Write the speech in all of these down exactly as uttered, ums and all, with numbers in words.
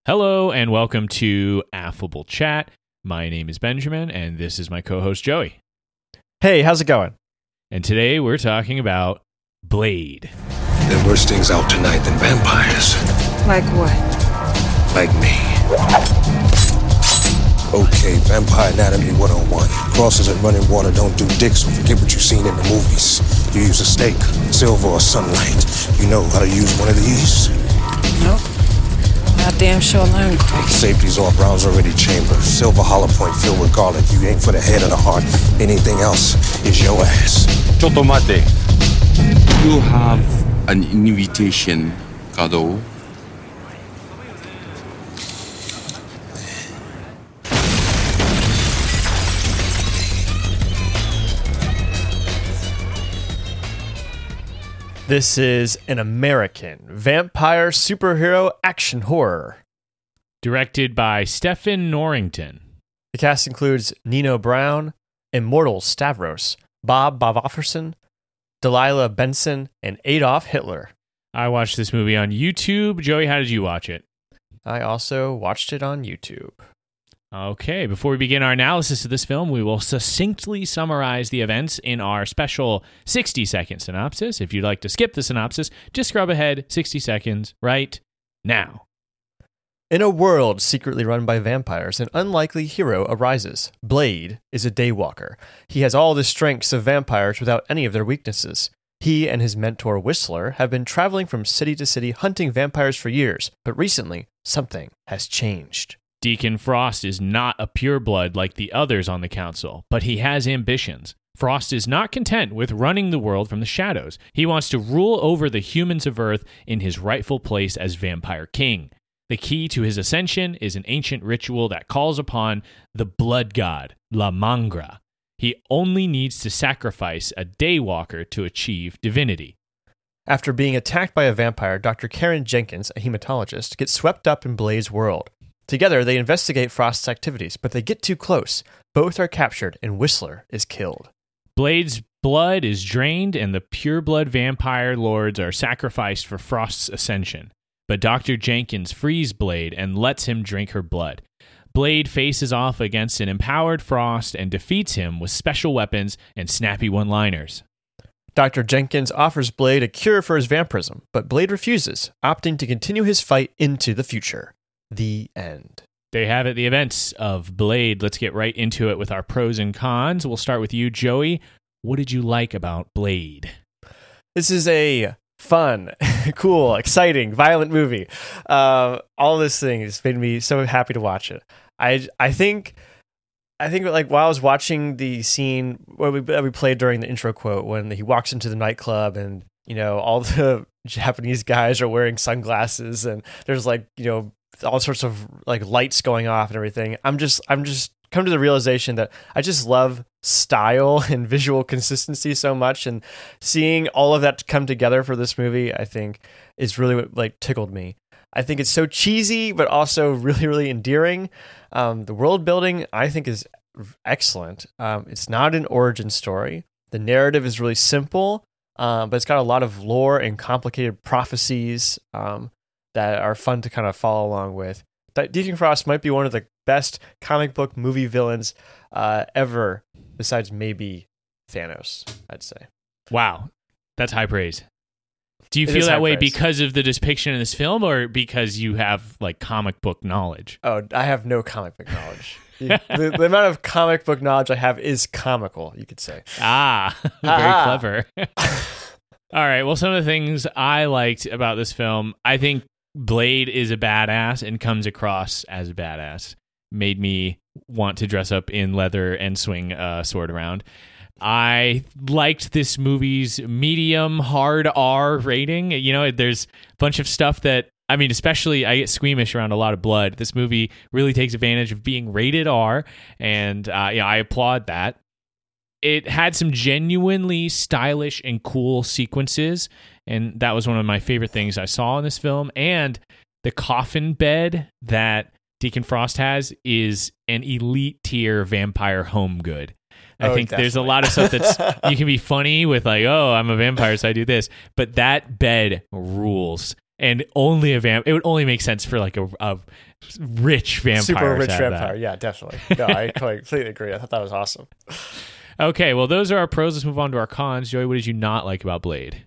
Hello and welcome to Affable Chat. My name is Benjamin and this is my co-host Joey. Hey, how's it going? And today we're talking about Blade. There are worse things out tonight than vampires. Like what? Like me. Okay, Vampire Anatomy one oh one. Crosses in running water don't do dicks, so forget what you've seen in the movies. You use a snake, silver, or sunlight. You know how to use one of these? Nope. Not damn sure learned quick. Safety's off, rounds already chambered. Silver hollow point filled with garlic. You aim for the head or the heart. Anything else is your ass. Chotomate. You have an invitation, Kado. This is an American vampire superhero action horror. Directed by Stephen Norrington. The cast includes Nino Brown, Immortal Stavros, Bob Bovofferson, Delilah Benson, and Adolf Hitler. I watched this movie on YouTube. Joey, how did you watch it? I also watched it on YouTube. Okay, before we begin our analysis of this film, we will succinctly summarize the events in our special sixty-second synopsis. If you'd like to skip the synopsis, just scrub ahead sixty seconds right now. In a world secretly run by vampires, an unlikely hero arises. Blade is a daywalker. He has all the strengths of vampires without any of their weaknesses. He and his mentor Whistler have been traveling from city to city hunting vampires for years, but recently, something has changed. Deacon Frost is not a pureblood like the others on the council, but he has ambitions. Frost is not content with running the world from the shadows. He wants to rule over the humans of Earth in his rightful place as Vampire King. The key to his ascension is an ancient ritual that calls upon the blood god, La Mangra. He only needs to sacrifice a daywalker to achieve divinity. After being attacked by a vampire, Doctor Karen Jenkins, a hematologist, gets swept up in Blade's world. Together, they investigate Frost's activities, but they get too close. Both are captured, and Whistler is killed. Blade's blood is drained, and the pureblood vampire lords are sacrificed for Frost's ascension. But Doctor Jenkins frees Blade and lets him drink her blood. Blade faces off against an empowered Frost and defeats him with special weapons and snappy one-liners. Doctor Jenkins offers Blade a cure for his vampirism, but Blade refuses, opting to continue his fight into the future. The end. There you have it, the events of Blade. Let's get right into it with our pros and cons. We'll start with you, Joey. What did you like about Blade? This is a fun, cool, exciting, violent movie. Uh, all this thing has made me so happy to watch it. I I think I think like while I was watching the scene where we that we played during the intro quote when he walks into the nightclub and you know all the Japanese guys are wearing sunglasses and there's like you know. all sorts of like lights going off and everything. I'm just, I'm just come to the realization that I just love style and visual consistency so much, and seeing all of that come together for this movie, I think is really what like tickled me. I think it's so cheesy, but also really, really endearing. Um, the world building, I think, is excellent. Um, it's not an origin story. The narrative is really simple, um, but it's got a lot of lore and complicated prophecies. Um, that are fun to kind of follow along with. That Deacon Frost might be one of the best comic book movie villains uh, ever, besides maybe Thanos, I'd say. Wow, that's high praise. Do you It feel is that high way praise. because of the depiction in this film or because you have like comic book knowledge? Oh, I have no comic book knowledge. the, the amount of comic book knowledge I have is comical, you could say. Ah, very Ah. clever. All right, well, some of the things I liked about this film, I think Blade is a badass and comes across as a badass. Made me want to dress up in leather and swing a sword around. I liked this movie's medium hard R rating. You know, there's a bunch of stuff that, I mean, especially I get squeamish around a lot of blood. This movie really takes advantage of being rated R, and uh, yeah, I applaud that. It had some genuinely stylish and cool sequences, and that was one of my favorite things I saw in this film. And the coffin bed that Deacon Frost has is an elite tier vampire home good. I Oh, think definitely. there's a lot of stuff that's you can be funny with, like, oh, I'm a vampire, so I do this. But that bed rules. and only a vamp. It would only make sense for like a, a rich vampire. Super rich to have vampire. that. Yeah, definitely. No, I completely agree. I thought that was awesome. Okay, well, those are our pros. Let's move on to our cons. Joey, what did you not like about Blade?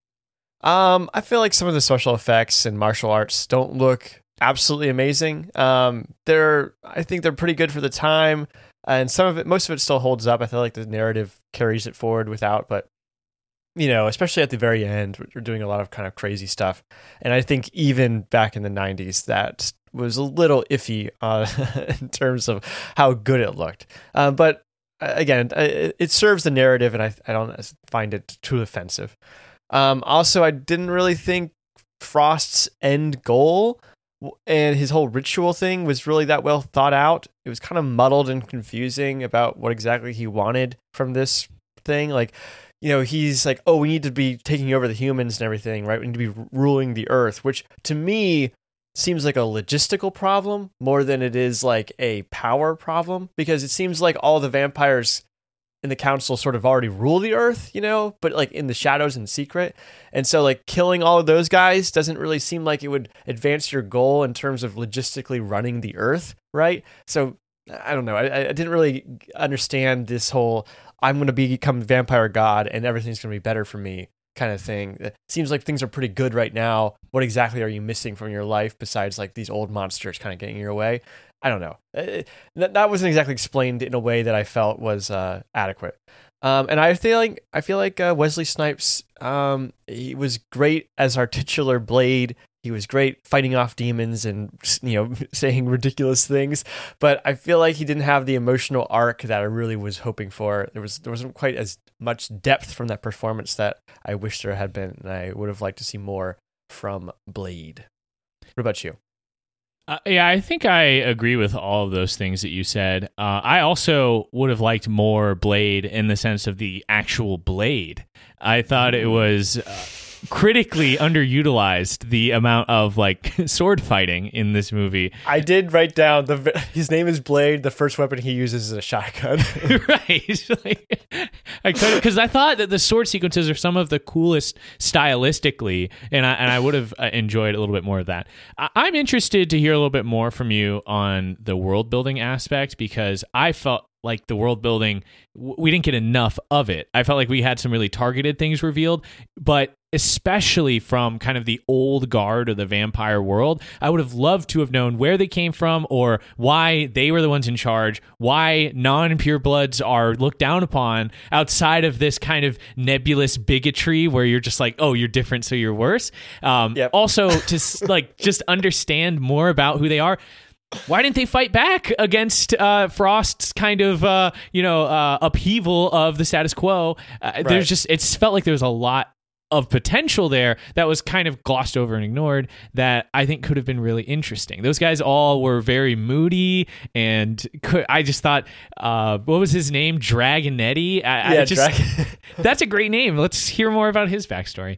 Um, I feel like some of the special effects and martial arts don't look absolutely amazing. Um, they're, I think they're pretty good for the time, and some of it, most of it still holds up. I feel like the narrative carries it forward without, but you know, especially at the very end, we're doing a lot of kind of crazy stuff. And I think even back in the nineties, that was a little iffy uh, in terms of how good it looked. Uh, but again, it, it serves the narrative, and I, I don't find it too offensive. Um, also, I didn't really think Frost's end goal and his whole ritual thing was really that well thought out. It was kind of muddled and confusing about what exactly he wanted from this thing. Like, you know, he's like, oh, we need to be taking over the humans and everything, right? We need to be ruling the earth, which to me seems like a logistical problem more than it is like a power problem, because it seems like all the vampires in the council sort of already rule the earth, you know, but like in the shadows and secret. And so like killing all of those guys doesn't really seem like it would advance your goal in terms of logistically running the earth, right? So I don't know. I, I didn't really understand this whole I'm going to become vampire god and everything's going to be better for me kind of thing. It seems like things are pretty good right now. What exactly are you missing from your life besides like these old monsters kind of getting in your way? I don't know. It, that wasn't exactly explained in a way that I felt was uh, adequate. Um, and I feel like I feel like uh, Wesley Snipes, um, he was great as our titular Blade. He was great fighting off demons and, you know, saying ridiculous things. But I feel like he didn't have the emotional arc that I really was hoping for. There was there wasn't quite as much depth from that performance that I wish there had been, and I would have liked to see more from Blade. What about you? Uh, yeah, I think I agree with all of those things that you said. Uh, I also would have liked more Blade in the sense of the actual Blade. I thought it was uh, critically underutilized, the amount of like sword fighting in this movie. I did write down the his name is Blade. The first weapon he uses is a shotgun. Right. Like, I could because I thought that the sword sequences are some of the coolest stylistically, and I and I would have enjoyed a little bit more of that. I, I'm interested to hear a little bit more from you on the world building aspect, because I felt like the world building, we didn't get enough of it. I felt like we had some really targeted things revealed, but especially from kind of the old guard of the vampire world, I would have loved to have known where they came from or why they were the ones in charge, why non-purebloods are looked down upon outside of this kind of nebulous bigotry where you're just like, oh, you're different, so you're worse. Um, yep. Also, to like just understand more about who they are. Why didn't they fight back against uh, Frost's kind of, uh, you know, uh, upheaval of the status quo? Uh, right. There's just, it's felt like there was a lot of potential there that was kind of glossed over and ignored that I think could have been really interesting. Those guys all were very moody, and could, I just thought, uh, what was his name? Dragonetti? I, yeah, I just, Dragon. That's a great name. Let's hear more about his backstory.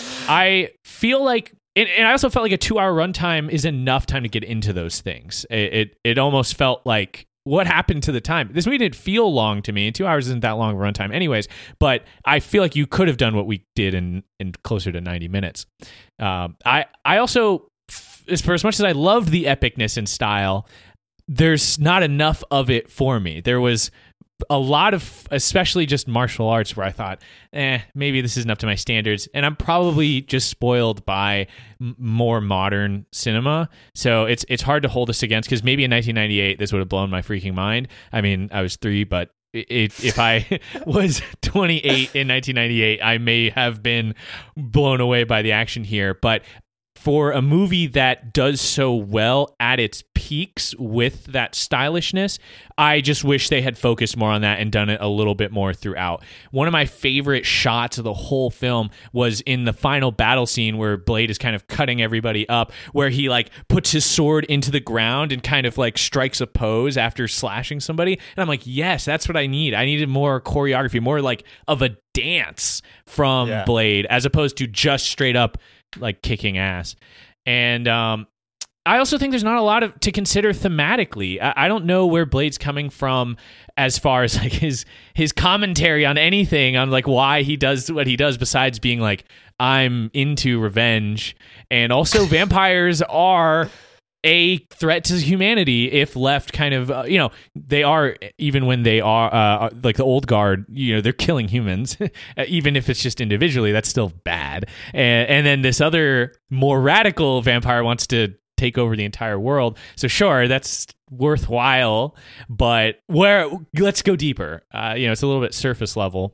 I feel like And, and I also felt like a two-hour runtime is enough time to get into those things. It, it it almost felt like, what happened to the time? This movie didn't feel long to me, and two hours isn't that long of a runtime anyways, but I feel like you could have done what we did in, in closer to ninety minutes. Um, I, I also, as for as much as I loved the epicness and style, there's not enough of it for me. There was a lot of, especially just martial arts, where I thought, eh, maybe this isn't up to my standards. And I'm probably just spoiled by m- more modern cinema. So it's it's hard to hold this against, because maybe in nineteen ninety-eight, this would have blown my freaking mind. I mean, I was three, but it, if I was twenty-eight in nineteen ninety-eight, I may have been blown away by the action here. But for a movie that does so well at its peaks with that stylishness, I just wish they had focused more on that and done it a little bit more throughout. One of my favorite shots of the whole film was in the final battle scene where Blade is kind of cutting everybody up, where he like puts his sword into the ground and kind of like strikes a pose after slashing somebody. And I'm like, yes, that's what I need. I needed more choreography, more like of a dance from yeah. Blade, as opposed to just straight up like kicking ass. And um I also think there's not a lot of to consider thematically. I, I don't know where Blade's coming from as far as like his his commentary on anything, on like why he does what he does, besides being like, I'm into revenge. And also vampires are a threat to humanity if left kind of, uh, you know, they are, even when they are uh, like the old guard, you know, they're killing humans, even if it's just individually, that's still bad. And, and then this other more radical vampire wants to take over the entire world. So sure, that's worthwhile, but where let's go deeper. Uh, you know, it's a little bit surface level.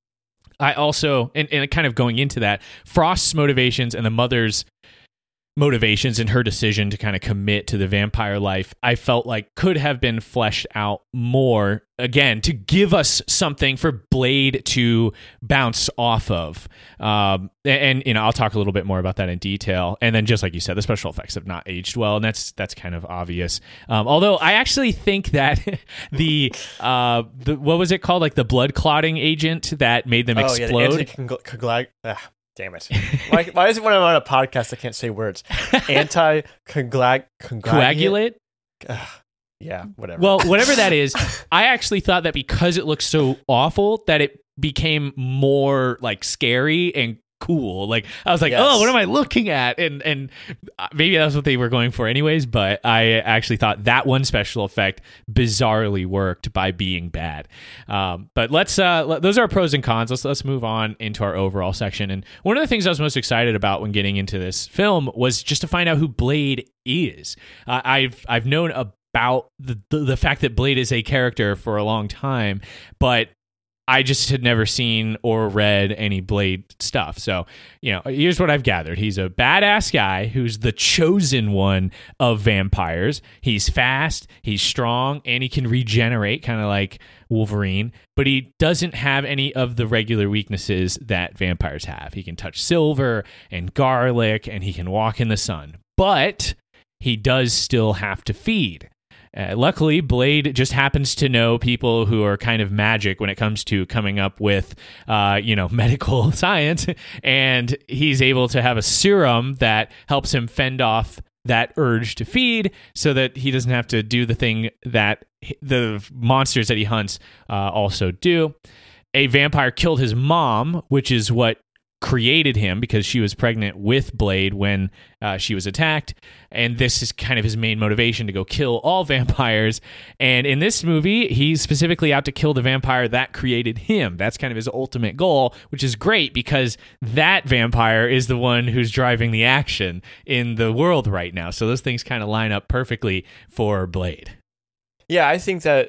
I also, and, and kind of going into that, Frost's motivations and the mother's motivations and her decision to kind of commit to the vampire life, I felt like could have been fleshed out more, again, to give us something for Blade to bounce off of. Um, and, and, you know, I'll talk a little bit more about that in detail. And then just like you said, the special effects have not aged well, and that's that's kind of obvious. Um, although I actually think that the, uh, the, what was it called? Like the blood clotting agent that made them oh, explode? Yeah, the anti- ah, damn it. Why, why is it when I'm on a podcast I can't say words? Anti-coagulate? Coagulate? Uh, yeah, whatever. Well, whatever that is, I actually thought that because it looked so awful that it became more like scary and cool. Like I was like, Yes. oh, what am I looking at? And and maybe that's what they were going for anyways, but I actually thought that one special effect bizarrely worked by being bad. Um, but let's uh, let, those are pros and cons. Let's let's move on into our overall section. And one of the things I was most excited about when getting into this film was just to find out who Blade is. Uh, I've I've known about the, the the fact that Blade is a character for a long time, but I just had never seen or read any Blade stuff. So, you know, here's what I've gathered. He's a badass guy who's the chosen one of vampires. He's fast, he's strong, and he can regenerate, kind of like Wolverine. But he doesn't have any of the regular weaknesses that vampires have. He can touch silver and garlic, and he can walk in the sun. But he does still have to feed. Uh, luckily, Blade just happens to know people who are kind of magic when it comes to coming up with, uh, you know, medical science, and he's able to have a serum that helps him fend off that urge to feed, so that he doesn't have to do the thing that the monsters that he hunts uh, also do. A vampire killed his mom, which is what created him, because she was pregnant with Blade when uh, she was attacked, and this is kind of his main motivation, to go kill all vampires. And in this movie, he's specifically out to kill the vampire that created him. That's kind of his ultimate goal, which is great because that vampire is the one who's driving the action in the world right now. So those things kind of line up perfectly for Blade. Yeah, I think that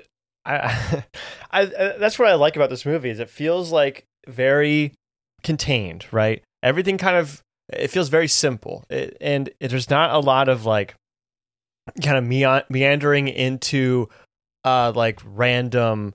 I, I, I that's what I like about this movie, is it feels like very contained, right? Everything kind of, it feels very simple, it, and it, there's not a lot of like kind of me- meandering into uh like random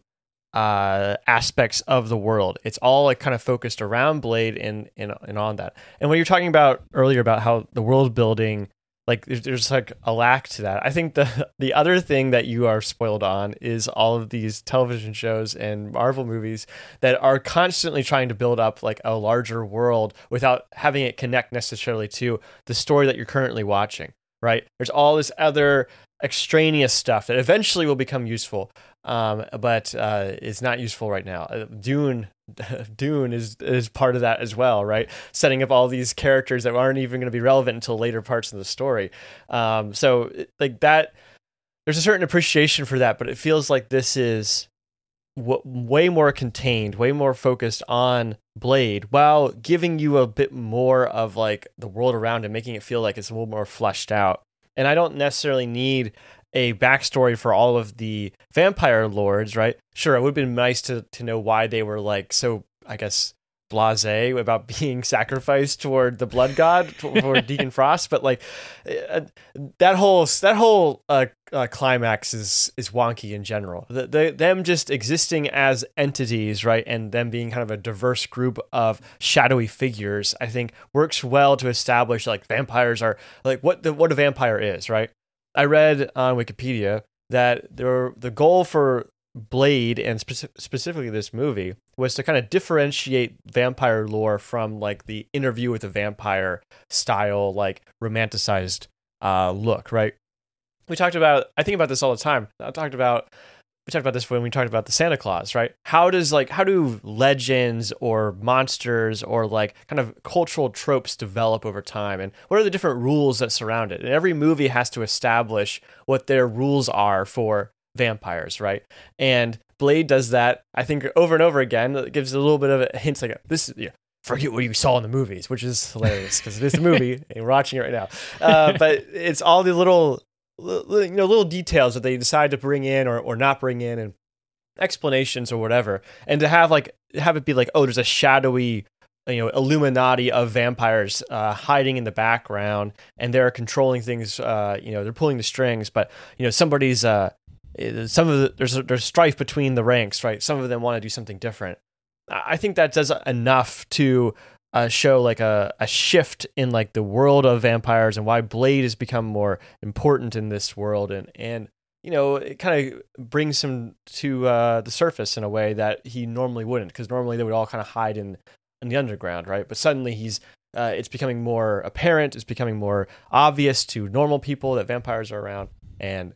uh aspects of the world. It's all like kind of focused around Blade and and, and on that. And when you're talking about earlier about how the world building, like there's, there's like a lack to that. I think the the other thing that you are spoiled on is all of these television shows and Marvel movies that are constantly trying to build up like a larger world without having it connect necessarily to the story that you're currently watching, right? There's all this other extraneous stuff that eventually will become useful, um, but uh, it's not useful right now. Uh, Dune Dune is is part of that as well, right? Setting up all these characters that aren't even going to be relevant until later parts of the story. Um, so like that, there's a certain appreciation for that, but it feels like this is w- way more contained, way more focused on Blade, while giving you a bit more of like the world around and making it feel like it's a little more fleshed out. And I don't necessarily need a backstory for all of the vampire lords, right? Sure, it would have been nice to to know why they were like so, I guess, blasé about being sacrificed toward the blood god for Deacon Frost, but like uh, that whole that whole uh, uh, climax is is wonky in general. The, the, them just existing as entities, right, and them being kind of a diverse group of shadowy figures, I think works well to establish like vampires are like what the what a vampire is, right? I read on Wikipedia that there, the goal for Blade and speci- specifically this movie was to kind of differentiate vampire lore from like the Interview with a Vampire style, like romanticized uh, look, right? We talked about, I think about this all the time. I talked about, we talked about this when we talked about the Santa Claus, right? How does like, how do legends or monsters or like kind of cultural tropes develop over time? And what are the different rules that surround it? And every movie has to establish what their rules are for vampires, right? And Blade does that, I think, over and over again. It gives a little bit of a hint, like, this is, yeah, forget what you saw in the movies, which is hilarious because it is the movie and we're watching it right now. Uh, but it's all the little, you know, little details that they decide to bring in or, or not bring in, and explanations or whatever. And to have like have it be like, oh, there's a shadowy, you know, Illuminati of vampires uh, hiding in the background, and they're controlling things. Uh, you know, they're pulling the strings, but you know, somebody's uh, some of the, there's there's strife between the ranks, right? Some of them want to do something different. I think that does enough to uh, show like a, a shift in like the world of vampires and why Blade has become more important in this world, and and you know, it kind of brings him to uh, the surface in a way that he normally wouldn't, because normally they would all kind of hide in in the underground, right? But suddenly he's uh, it's becoming more apparent, it's becoming more obvious to normal people that vampires are around, and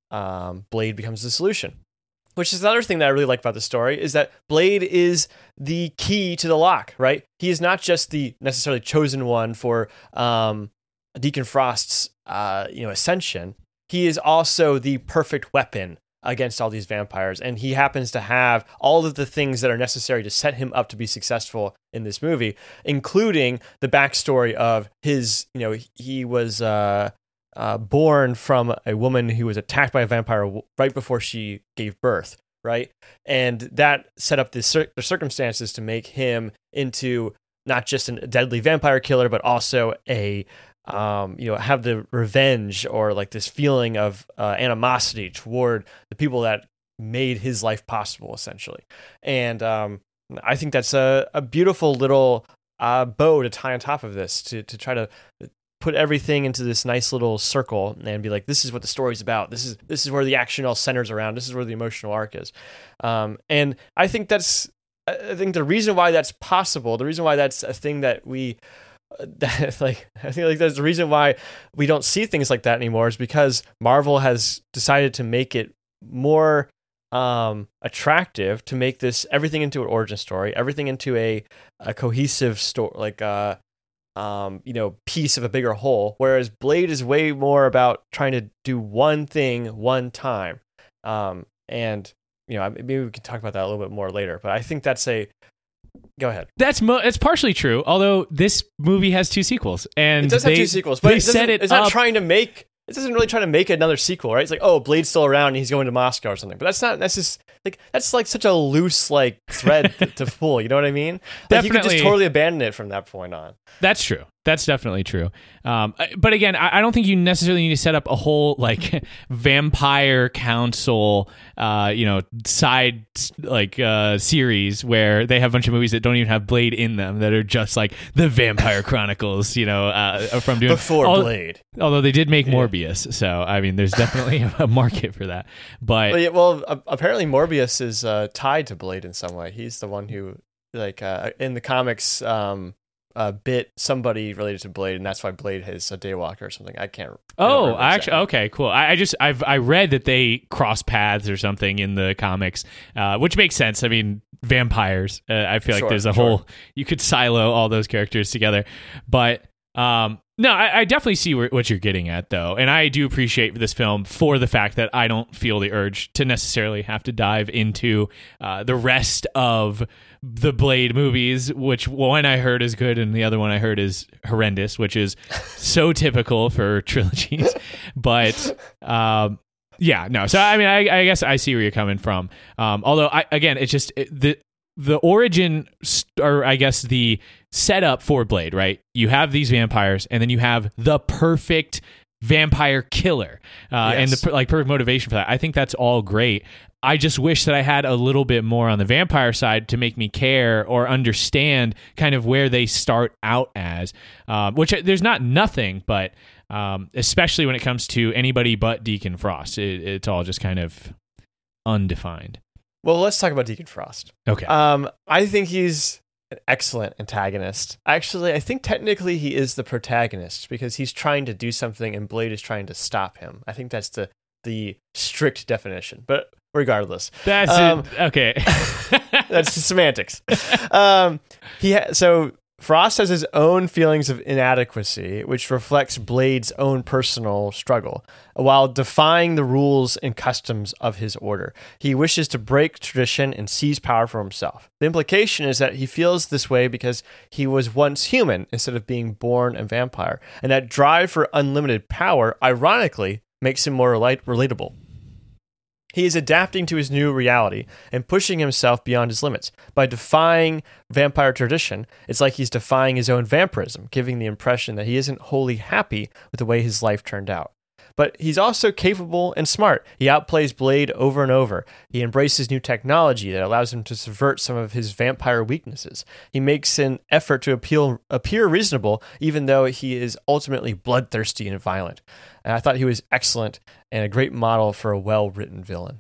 um, Blade becomes the solution. Which is another thing that I really like about the story, is that Blade is the key to the lock, right? He is not just the necessarily chosen one for um, Deacon Frost's uh, you know, ascension. He is also the perfect weapon against all these vampires, and he happens to have all of the things that are necessary to set him up to be successful in this movie, including the backstory of his, you know, he was uh, uh, born from a woman who was attacked by a vampire right before she gave birth, right? And that set up the, cir- the circumstances to make him into not just a deadly vampire killer, but also a Um, you know, have the revenge or like this feeling of uh, animosity toward the people that made his life possible, essentially. And um, I think that's a, a beautiful little uh, bow to tie on top of this, to to try to put everything into this nice little circle and be like, this is what the story's about. This is this is where the action all centers around. This is where the emotional arc is. Um, and I think that's, I think the reason why that's possible, the reason why that's a thing that we. That, like I think like there's the reason why we don't see things like that anymore, is because Marvel has decided to make it more um, attractive, to make this everything into an origin story, everything into a, a cohesive story, like a um, you know, piece of a bigger whole. Whereas Blade is way more about trying to do one thing one time, um, and you know, maybe we can talk about that a little bit more later. But I think that's a Go ahead. That's mo- that's partially true. Although this movie has two sequels, and it does they, have two sequels, but they it set it it's up. not trying to make. It doesn't really try to make another sequel, right? It's like, oh, Blade's still around and he's going to Moscow or something. But that's not. That's just like that's like such a loose like thread to, to pull. You know what I mean? Like, you could just totally abandon it from that point on. That's true. That's definitely true. Um, but again, I, I don't think you necessarily need to set up a whole like vampire council, uh, you know, side like uh, series where they have a bunch of movies that don't even have Blade in them, that are just like the Vampire Chronicles, you know, uh, from doing before all, Blade. Although they did make yeah. Morbius, so I mean, there's definitely a market for that. But well, yeah, well uh, apparently Morbius is uh, tied to Blade in some way. He's the one who, like, uh, in the comics. Um, Uh, bit somebody related to Blade, and that's why Blade has a Daywalker or something. I can't. Oh, I actually, okay, cool. I, I just I've I read that they cross paths or something in the comics, uh, which makes sense. I mean, vampires. Uh, I feel sure, like there's a sure. whole you could silo all those characters together, but um, no, I, I definitely see where, what you're getting at, though, and I do appreciate this film for the fact that I don't feel the urge to necessarily have to dive into uh, the rest of the Blade movies, which one I heard is good and the other one I heard is horrendous, which is so typical for trilogies. But um, yeah, no. So I mean, I, I guess I see where you're coming from. Um, although, I, again, it's just it, the the origin, or I guess the setup for Blade, right? You have these vampires, and then you have the perfect vampire killer, uh, yes. and the like perfect motivation for that. I think that's all great. I just wish that I had a little bit more on the vampire side to make me care or understand kind of where they start out as, um, which there's not nothing, but um, especially when it comes to anybody but Deacon Frost, it, it's all just kind of undefined. Well, let's talk about Deacon Frost. Okay. Um, I think he's an excellent antagonist. Actually, I think technically he is the protagonist because he's trying to do something and Blade is trying to stop him. I think that's the the strict definition. But regardless, That's um, it. Okay. that's semantics. Um, he ha- so Frost has his own feelings of inadequacy, which reflects Blade's own personal struggle, while defying the rules and customs of his order. He wishes to break tradition and seize power for himself. The implication is that he feels this way because he was once human instead of being born a vampire, and that drive for unlimited power, ironically, makes him more rela- relatable. He is adapting to his new reality and pushing himself beyond his limits. By defying vampire tradition, it's like he's defying his own vampirism, giving the impression that he isn't wholly happy with the way his life turned out. But he's also capable and smart. He outplays Blade over and over. He embraces new technology that allows him to subvert some of his vampire weaknesses. He makes an effort to appeal, appear reasonable, even though he is ultimately bloodthirsty and violent. And I thought he was excellent and a great model for a well-written villain.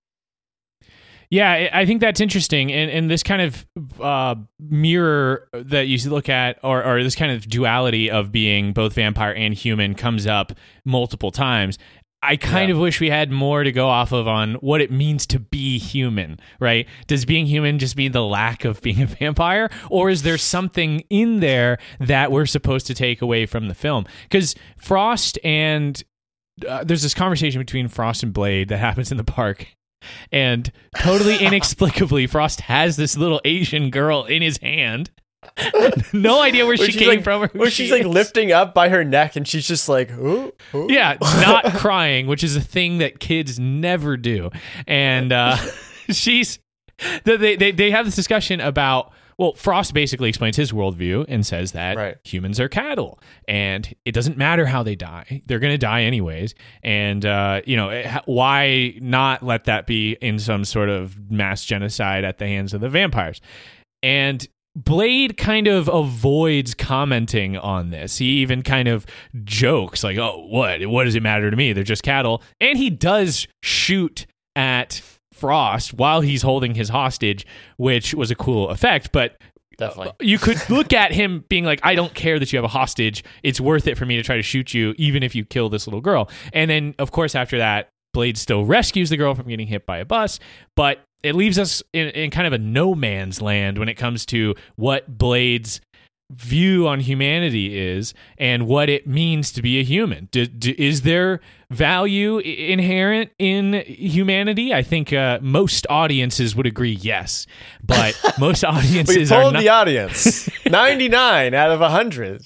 Yeah, I I think that's interesting, and and this kind of uh, mirror that you look at, or or this kind of duality of being both vampire and human, comes up multiple times. I kind Yeah. of wish we had more to go off of on what it means to be human, right? Does being human just mean the lack of being a vampire, or is there something in there that we're supposed to take away from the film? Because Frost and uh, there's this conversation between Frost and Blade that happens in the park. And totally inexplicably, Frost has this little Asian girl in his hand. No idea where, Where she she's came like- from. Or who Where she she's like is. lifting up by her neck and she's just like, oh, oh. Yeah, not crying, which is a thing that kids never do. And uh, she's they, they they have this discussion about. Well, Frost basically explains his worldview and says that Right. humans are cattle, and it doesn't matter how they die; they're going to die anyways. And uh, you know, it, why not let that be in some sort of mass genocide at the hands of the vampires? And Blade kind of avoids commenting on this. He even kind of jokes like, "Oh, what? What does it matter to me? They're just cattle." And he does shoot at Frost while he's holding his hostage, which was a cool effect. But Definitely. you could look at him being like, I don't care that you have a hostage. It's worth it for me to try to shoot you, even if you kill this little girl. And then, of course, after that, Blade still rescues the girl from getting hit by a bus. But it leaves us in, in kind of a no man's land when it comes to what Blade's view on humanity is and what it means to be a human. Do, do, is there value i- inherent in humanity? I think uh, most audiences would agree yes, but most We audiences are told not. the audience ninety-nine out of one hundred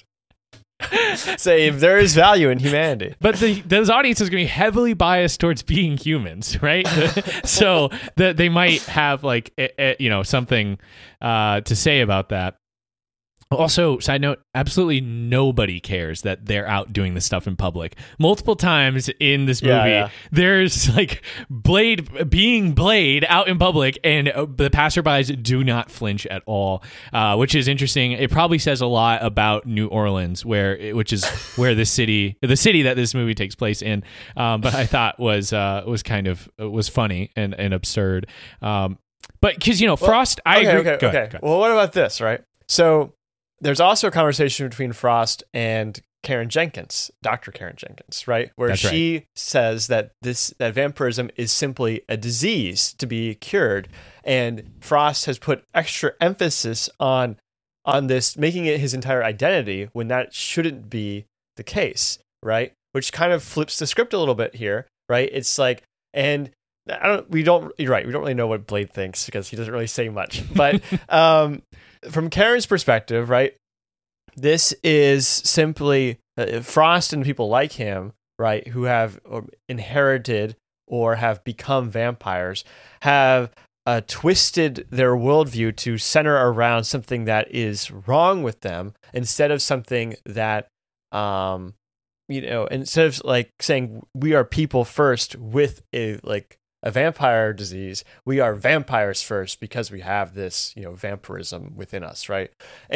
say if there is value in humanity. But the, those audiences are going to be heavily biased towards being humans, right? So that they might have like eh, eh, you know something uh, to say about that. Also, side note, absolutely nobody cares that they're out doing this stuff in public. Multiple times in this movie, Yeah, yeah. there's like Blade being Blade out in public, and uh, the passerbys do not flinch at all, uh, which is interesting. It probably says a lot about New Orleans, where which is where the city, the city that this movie takes place in. Um, but I thought was uh, was kind of was funny and, and absurd. Um, but because you know, Frost, I okay, agree. okay, Go okay. ahead, go ahead. Well, what about this, right? So there's also a conversation between Frost and Karen Jenkins, Doctor Karen Jenkins, right? Where That's she says that this that vampirism is simply a disease to be cured, and Frost has put extra emphasis on on this, making it his entire identity when that shouldn't be the case, right? Which kind of flips the script a little bit here, right? It's like, and I don't, we don't, you're right, we don't really know what Blade thinks because he doesn't really say much, but um, from Karen's perspective, right, this is simply uh, Frost and people like him, right, who have or inherited or have become vampires, have uh, twisted their worldview to center around something that is wrong with them instead of something that, um, you know, instead of like saying we are people first with a like a vampire disease, we are vampires first because we have this, you know, vampirism within us, right? And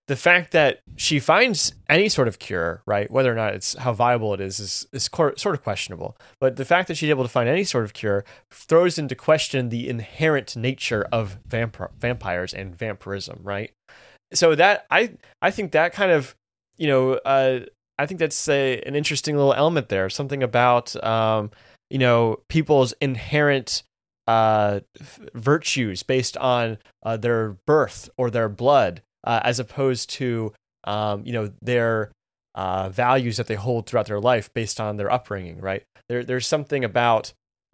the fact that she finds any sort of cure, right, whether or not it's how viable it is, is, is cor- sort of questionable. But the fact that she's able to find any sort of cure throws into question the inherent nature of vamp- vampires and vampirism, right? So that I I think that kind of, you know, uh, I think that's a, an interesting little element there. Something about, um, you know, people's inherent uh, virtues based on uh, their birth or their blood, uh, as opposed to, um, you know, their uh, values that they hold throughout their life based on their upbringing, right? There, there's something about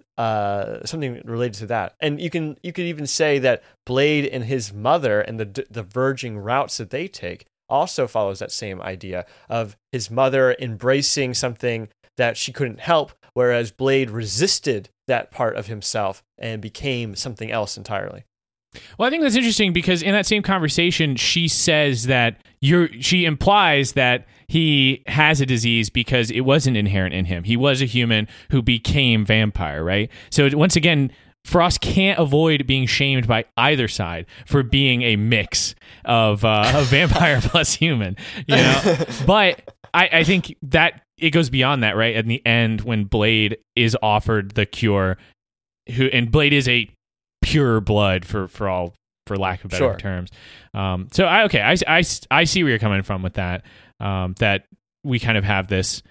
uh, something related to that, and you can you could even say that Blade and his mother and the the verging routes that they take also follows that same idea of his mother embracing something that she couldn't help, whereas Blade resisted that part of himself and became something else entirely. Well, I think that's interesting because in that same conversation, she says that you're, she implies that he has a disease because it wasn't inherent in him. He was a human who became vampire, right? So once again, Frost can't avoid being shamed by either side for being a mix of uh, a vampire plus human, you know. But I, I think that it goes beyond that, right? At the end, when Blade is offered the cure, who and Blade is a pure blood for for all for lack of better Sure. terms. Um, so I okay, I, I, I see where you're coming from with that. Um, that we kind of have this.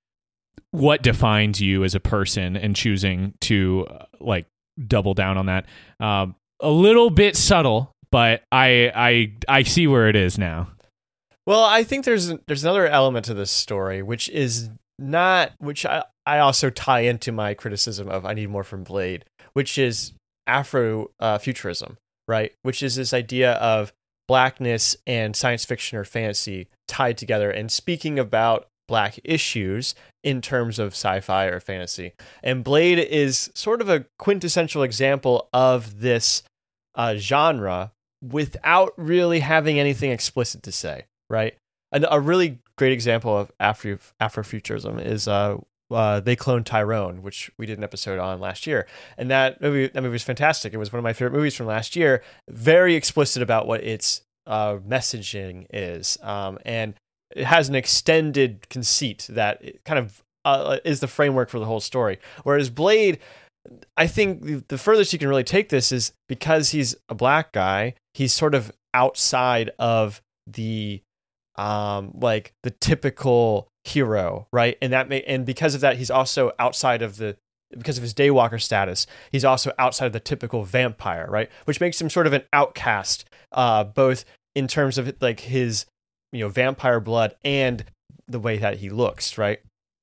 What defines you as a person, and choosing to uh, like. double down on that. Um, a little bit subtle, but I I I see where it is now. Well, I think there's there's another element to this story, which is not, which I, I also tie into my criticism of I Need More from Blade, which is Afro uh, futurism, right? Which is this idea of blackness and science fiction or fantasy tied together and speaking about black issues in terms of sci-fi or fantasy. And Blade is sort of a quintessential example of this uh, genre without really having anything explicit to say, right? And a really great example of Afro Afrofuturism is uh, uh, They Cloned Tyrone, which we did an episode on last year. And that movie, that movie was fantastic. It was one of my favorite movies from last year. Very explicit about what its uh, messaging is. Um, and it has an extended conceit that it kind of uh, is the framework for the whole story. Whereas Blade, I think the, the furthest you can really take this is because he's a black guy, he's sort of outside of the um like the typical hero, right? And that may and because of that, he's also outside of the because of his daywalker status, he's also outside of the typical vampire, right? Which makes him sort of an outcast, uh, both in terms of like his you know, vampire blood and the way that he looks, right?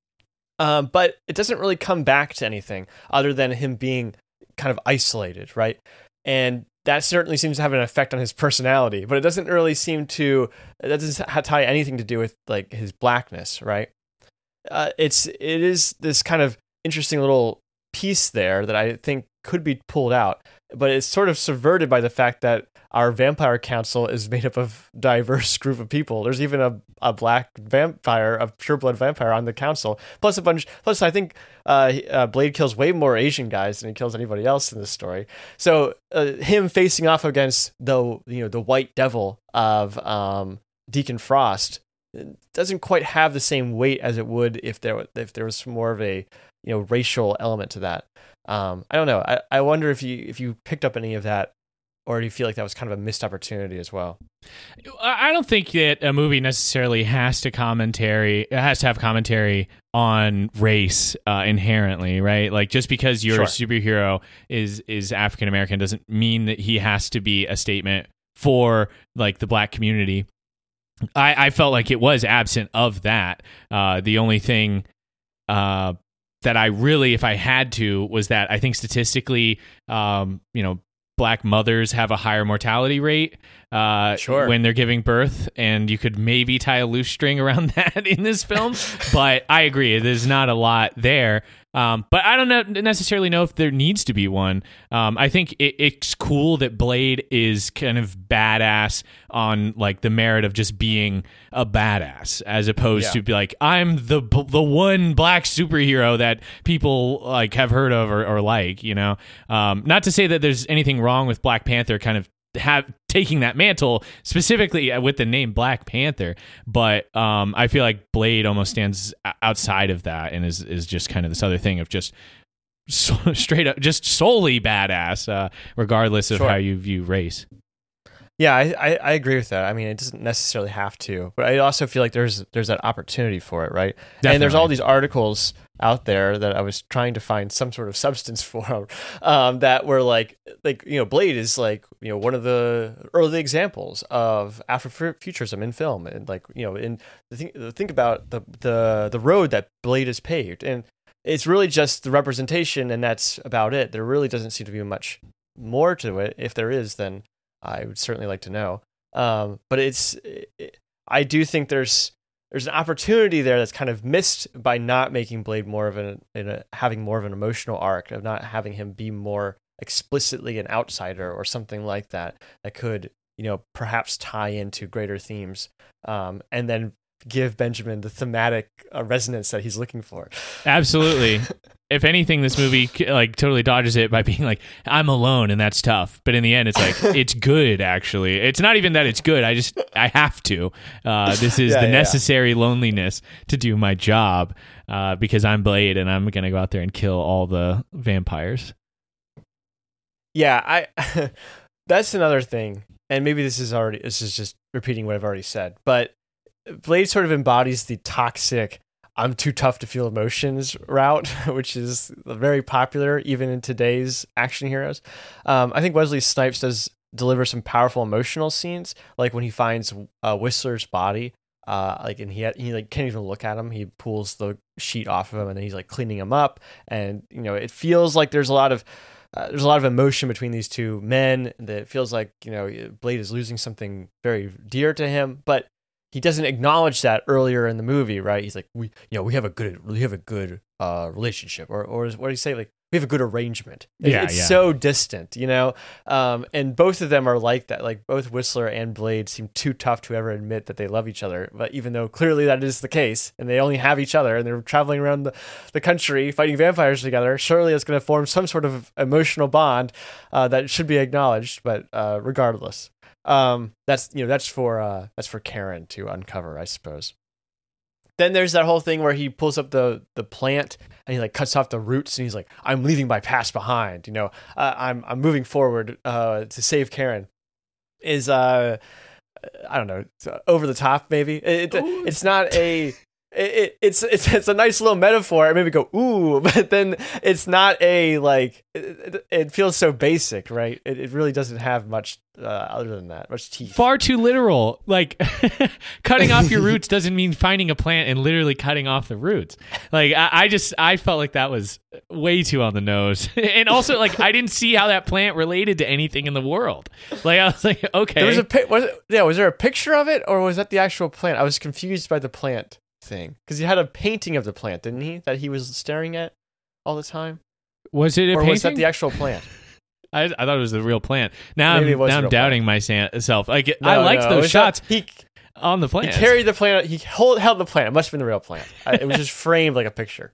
Um, but it doesn't really come back to anything other than him being kind of isolated, right? And that certainly seems to have an effect on his personality, but it doesn't really seem to, that doesn't tie anything to do with like his blackness, right? Uh, it's, it is this kind of interesting little piece there that I think could be pulled out, but it's sort of subverted by the fact that our vampire council is made up of diverse group of people. There's even a, a black vampire, a pureblood vampire on the council, plus a bunch. Plus, I think uh, uh, Blade kills way more Asian guys than he kills anybody else in this story. So uh, him facing off against the you know the white devil of um, Deacon Frost doesn't quite have the same weight as it would if there if there was more of a you know racial element to that. Um, I don't know. I, I wonder if you if you picked up any of that. Or do you feel like that was kind of a missed opportunity as well? I don't think that a movie necessarily has to commentary, it has to have commentary on race uh, inherently, right? Like just because your Sure. superhero is is African American doesn't mean that he has to be a statement for like the black community. I, I felt like it was absent of that. Uh, the only thing uh, that I really, if I had to, was that I think statistically, um, you know, black mothers have a higher mortality rate uh, Sure. when they're giving birth, and you could maybe tie a loose string around that in this film. But I agree, there's not a lot there. Um, but I don't know, necessarily know if there needs to be one. Um, I think it, it's cool that Blade is kind of badass on like the merit of just being a badass, as opposed Yeah. to be like, I'm the the one black superhero that people like have heard of or, or like, you know. Um, not to say that there's anything wrong with Black Panther kind of have taking that mantle, specifically with the name Black Panther. But um, I feel like Blade almost stands outside of that and is is just kind of this other thing of just so, straight up, just solely badass, uh, regardless of Sure. how you view race. Yeah, I, I, I agree with that. I mean, it doesn't necessarily have to, but I also feel like there's there's that opportunity for it, right? And there's all Definitely. these articles out there that I was trying to find some sort of substance for, um, that were like, like you know, Blade is like you know one of the early examples of Afrofuturism in film, and like you know, in think think about the the the road that Blade has paved, and it's really just the representation, and that's about it. There really doesn't seem to be much more to it. If there is, then I would certainly like to know. Um, but it's, it, I do think there's there's an opportunity there that's kind of missed by not making Blade more of an, in a, having more of an emotional arc, of not having him be more explicitly an outsider or something like that, that could, you know, perhaps tie into greater themes, um, and then give Benjamin the thematic uh, resonance that he's looking for. Absolutely. If anything, this movie like totally dodges it by being like, I'm alone and that's tough. But in the end, it's like, it's good, actually. It's not even that it's good. I just, I have to. Uh, this is Yeah, the yeah, necessary loneliness to do my job uh, because I'm Blade and I'm going to go out there and kill all the vampires. Yeah, I that's another thing. And maybe this is already, this is just repeating what I've already said, but Blade sort of embodies the toxic, I'm too tough to feel emotions route, which is very popular even in today's action heroes. Um, I think Wesley Snipes does deliver some powerful emotional scenes, like when he finds uh, Whistler's body, uh, like and he had, he like can't even look at him. He pulls the sheet off of him and then he's like cleaning him up, and you know it feels like there's a lot of uh, there's a lot of emotion between these two men. That it feels like you know Blade is losing something very dear to him, but he doesn't acknowledge that earlier in the movie, right? He's like, we, you know, we have a good, we have a good uh, relationship, or, or what do you say? Like, we have a good arrangement. It- Yeah, it's yeah. so distant, you know. Um, and both of them are like that. Like both Whistler and Blade seem too tough to ever admit that they love each other. But even though clearly that is the case, and they only have each other, and they're traveling around the, the country fighting vampires together, surely it's going to form some sort of emotional bond uh, that should be acknowledged. But uh, regardless. Um, that's you know that's for uh, that's for Karen to uncover, I suppose. Then there's that whole thing where he pulls up the the plant and he like cuts off the roots, and he's like, "I'm leaving my past behind." You know, uh, I'm I'm moving forward uh, to save Karen. Is uh, I don't know, it's, uh, over the top maybe. It, it, it's not a. It, it's it's it's a nice little metaphor. I maybe go ooh, but then it's not a like. It, it, it feels so basic, right? It it really doesn't have much uh, other than that, much teeth. Far too literal. Like cutting off your roots doesn't mean finding a plant and literally cutting off the roots. Like I, I just I felt like that was way too on the nose. And also like I didn't see how that plant related to anything in the world. Like I was like, okay. There was a pic- was it, yeah. Was there a picture of it, or was that the actual plant? I was confused by the plant thing because he had a painting of the plant, didn't he? That he was staring at all the time, was it a or painting? was that the actual plant? I, I thought it was the real plant. Now Maybe it I'm, was now a I'm real doubting myself. Like No, I liked no, it those was shots that- he on the he plant. carried the plant. He hold, held the plant. It must have been the real plant. I, it was just framed like a picture.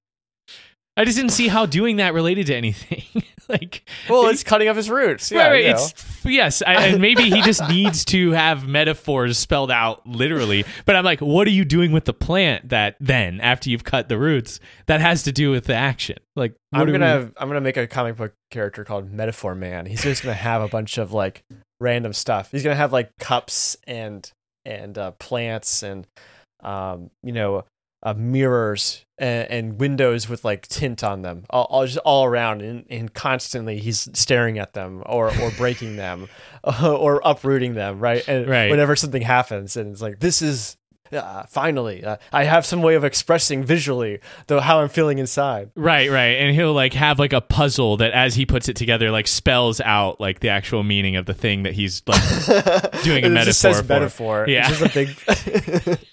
I just didn't see how doing that related to anything. Like, Well, it's cutting off his roots. Yeah, right, right. you know. It's yes, I, and maybe he just needs to have metaphors spelled out literally. But I'm like, what are you doing with the plant that then, after you've cut the roots, that has to do with the action? Like, what I'm are gonna we- have, I'm gonna make a comic book character called Metaphor Man. He's just gonna have a bunch of like random stuff. He's gonna have like cups and and uh, plants and um, you know uh, mirrors and, and windows with like tint on them, all, all just all around, and, and constantly he's staring at them or or breaking them or uprooting them, right? And Right. whenever something happens, and it's like this is. Uh, finally, uh, I have some way of expressing visually though how I'm feeling inside. Right, right. And he'll like have like a puzzle that as he puts it together, like spells out like the actual meaning of the thing that he's like doing a It metaphor just says for. metaphor. Yeah. It's just a big.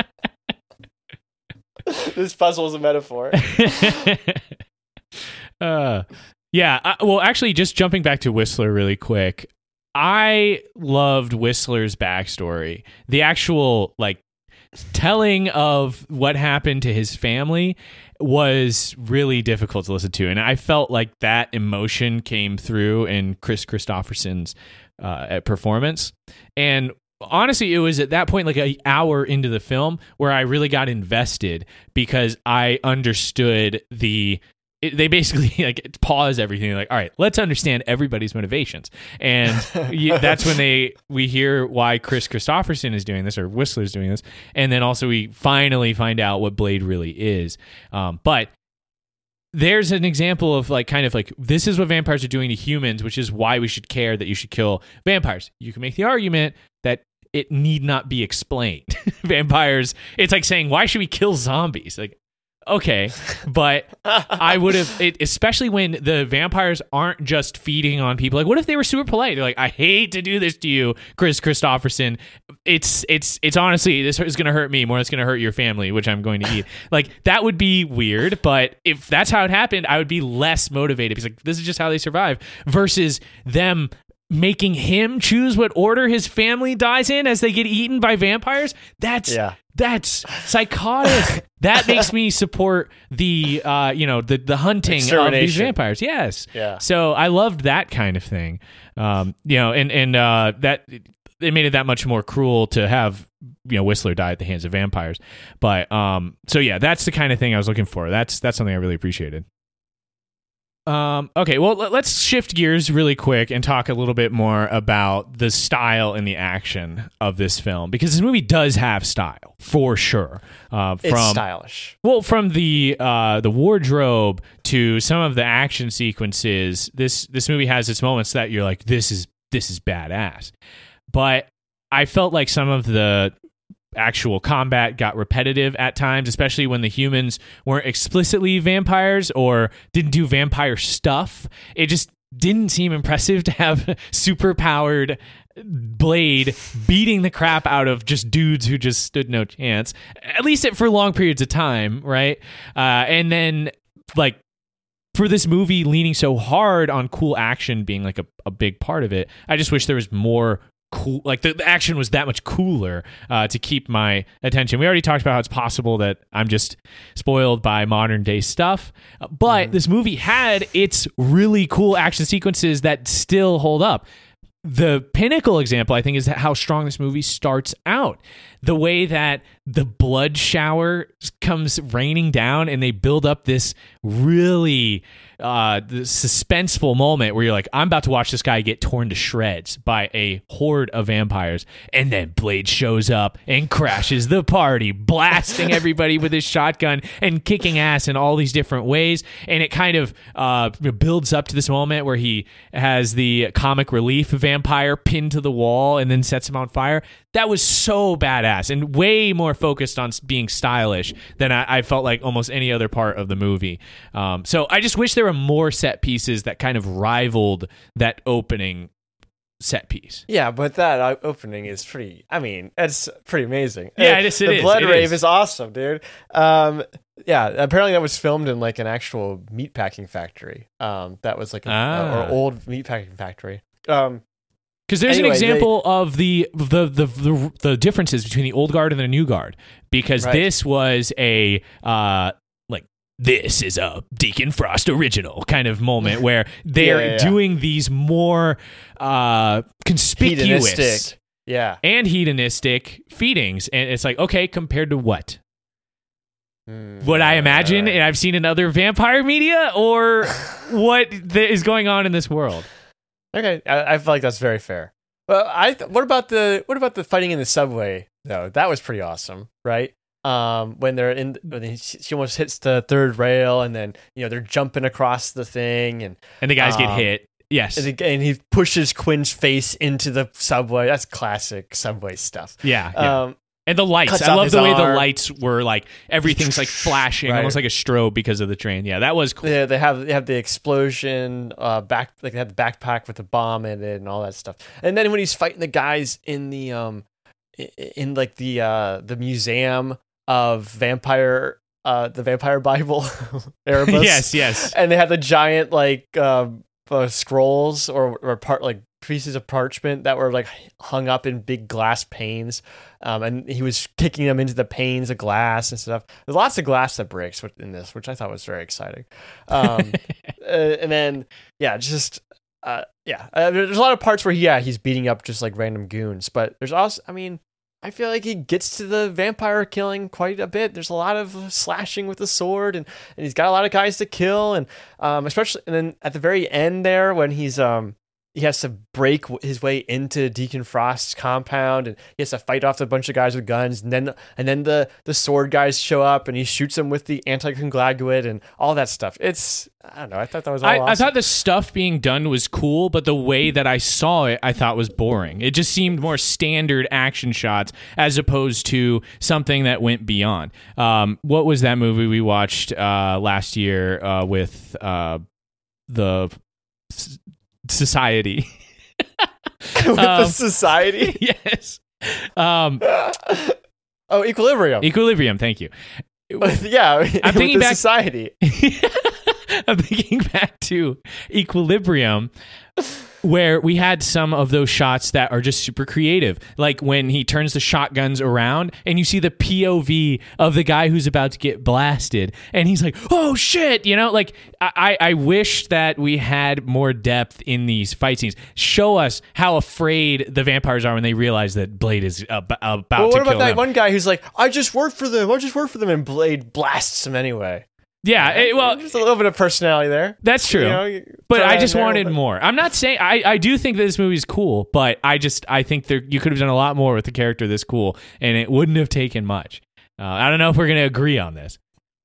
This puzzle is a metaphor. uh, yeah. I, well, actually, just jumping back to Whistler really quick, I loved Whistler's backstory. The actual like telling of what happened to his family was really difficult to listen to, and I felt like that emotion came through in Chris Christopherson's uh, performance. And honestly, it was at that point, like an hour into the film, where I really got invested because I understood the. It, they basically like pause everything. Like, all right, let's understand everybody's motivations, and you, that's when they we hear why Chris Christopherson is doing this or Whistler's doing this, and then also we finally find out what Blade really is. Um, but there's an example of like kind of like this is what vampires are doing to humans, which is why we should care that you should kill vampires. You can make the argument that it need not be explained. Vampires, it's like saying, why should we kill zombies? Like, okay, but I would have, it, especially when the vampires aren't just feeding on people. Like, what if they were super polite? They're like, I hate to do this to you, Chris Christopherson. It's it's it's honestly, this is going to hurt me more than it's going to hurt your family, which I'm going to eat. Like, that would be weird, but if that's how it happened, I would be less motivated because like this is just how they survive versus them making him choose what order his family dies in as they get eaten by vampires. That's Yeah. That's psychotic. That makes me support the uh, you know, the the hunting of these Extermination. vampires. Yes. Yeah. So I loved that kind of thing. Um, you know, and and uh, that it made it that much more cruel to have, you know, Whistler die at the hands of vampires. But um, so yeah, that's the kind of thing I was looking for. That's that's something I really appreciated. Um, okay, well, let- let's shift gears really quick and talk a little bit more about the style and the action of this film, because this movie does have style for sure. Uh, from It's stylish. well, from the uh, the wardrobe to some of the action sequences, this this movie has its moments that you're like, this is this is badass. But I felt like some of the actual combat got repetitive at times, especially when the humans weren't explicitly vampires or didn't do vampire stuff. It just didn't seem impressive to have super powered Blade beating the crap out of just dudes who just stood no chance, at least for long periods of time, right? Uh, and then like for this movie leaning so hard on cool action being like a, a big part of it, I just wish there was more cool, like the, the action was that much cooler uh, to keep my attention. We already talked about how it's possible that I'm just spoiled by modern day stuff, but mm-hmm. this movie had its really cool action sequences that still hold up. The pinnacle example, I think, is how strong this movie starts out. The way that the blood shower comes raining down and they build up this really uh, this suspenseful moment where you're like, I'm about to watch this guy get torn to shreds by a horde of vampires. And then Blade shows up and crashes the party, blasting everybody with his shotgun and kicking ass in all these different ways. And it kind of uh, builds up to this moment where he has the comic relief vampire pinned to the wall and then sets him on fire. That was so badass and way more focused on being stylish than I, I felt like almost any other part of the movie. Um, so I just wish there were more set pieces that kind of rivaled that opening set piece. Yeah, but that uh, opening is pretty, I mean, it's pretty amazing. Yeah, Uh, it is. It the is, blood it rave is. is awesome, dude. Um, yeah, apparently that was filmed in like an actual meatpacking factory. Um, that was like a, Ah. or old meatpacking factory. Um, Because there's Anyway, an example of the the, the the the differences between the old guard and the new guard. Because Right. this was a uh, like this is a Deacon Frost original kind of moment where they're Yeah, yeah, yeah. doing these more uh, conspicuous hedonistic. Yeah. and hedonistic feedings, and it's like, okay, compared to what? Mm, What I imagine, alright. and I've seen in other vampire media, or what th- is going on in this world? Okay, I, I feel like that's very fair. Well, I th- what about the what about the fighting in the subway though? That was pretty awesome, right? Um, when they're in, when he, she almost hits the third rail, and then you know they're jumping across the thing, and And the guys get Um, hit. Yes. and, he, and he pushes Quinn's face into the subway. That's classic subway stuff. Yeah. yeah. Um, And the lights. cuts I off love his the way the arm. lights were like, everything's like flashing, Right. almost like a strobe because of the train. Yeah, that was cool. they, they have they have the explosion uh back like they have the backpack with the bomb in it and all that stuff. And then when he's fighting the guys in the um i- in like the uh the museum of vampire uh the vampire Bible Erebus. yes, yes. And they have the giant like um uh, scrolls or or part like pieces of parchment that were like hung up in big glass panes, um, and he was kicking them into the panes of glass and stuff. There's lots of glass that breaks in this, which I thought was very exciting. Um, uh, and then yeah, just uh, yeah, uh, there's a lot of parts where yeah he's beating up just like random goons, but there's also I mean. I feel like he gets to the vampire killing quite a bit. There's a lot of slashing with the sword, and, and he's got a lot of guys to kill, and um, especially and then at the very end there when he's um he has to break his way into Deacon Frost's compound, and he has to fight off a bunch of guys with guns, and then and then the the sword guys show up, and he shoots them with the anti-conglagulate and all that stuff. It's I don't know. I thought that was all I, awesome. I thought the stuff being done was cool, but the way that I saw it, I thought was boring. It just seemed more standard action shots as opposed to something that went beyond. Um, what was that movie we watched uh, last year uh, with uh, the s- Society? with um, the Society. Yes. Um, oh, Equilibrium. Equilibrium. Thank you. yeah, I'm thinking with the back. Society. I'm thinking back to Equilibrium, where we had some of those shots that are just super creative. Like when he turns the shotguns around and you see the P O V of the guy who's about to get blasted. And he's like, oh shit, you know, like I, I wish that we had more depth in these fight scenes. Show us how afraid the vampires are when they realize that Blade is ab- about well, to what about kill that them. one guy who's like, I just work for them. I just work for them. And Blade blasts him anyway. Yeah, it- well, There's a little bit of personality there. that's true. You know, you But throw I that just in there a wanted little bit. more. I'm not saying I, I do think that this movie is cool, but I just I think there you could have done a lot more with the character this cool, and it wouldn't have taken much. Uh, I don't know if we're going to agree on this.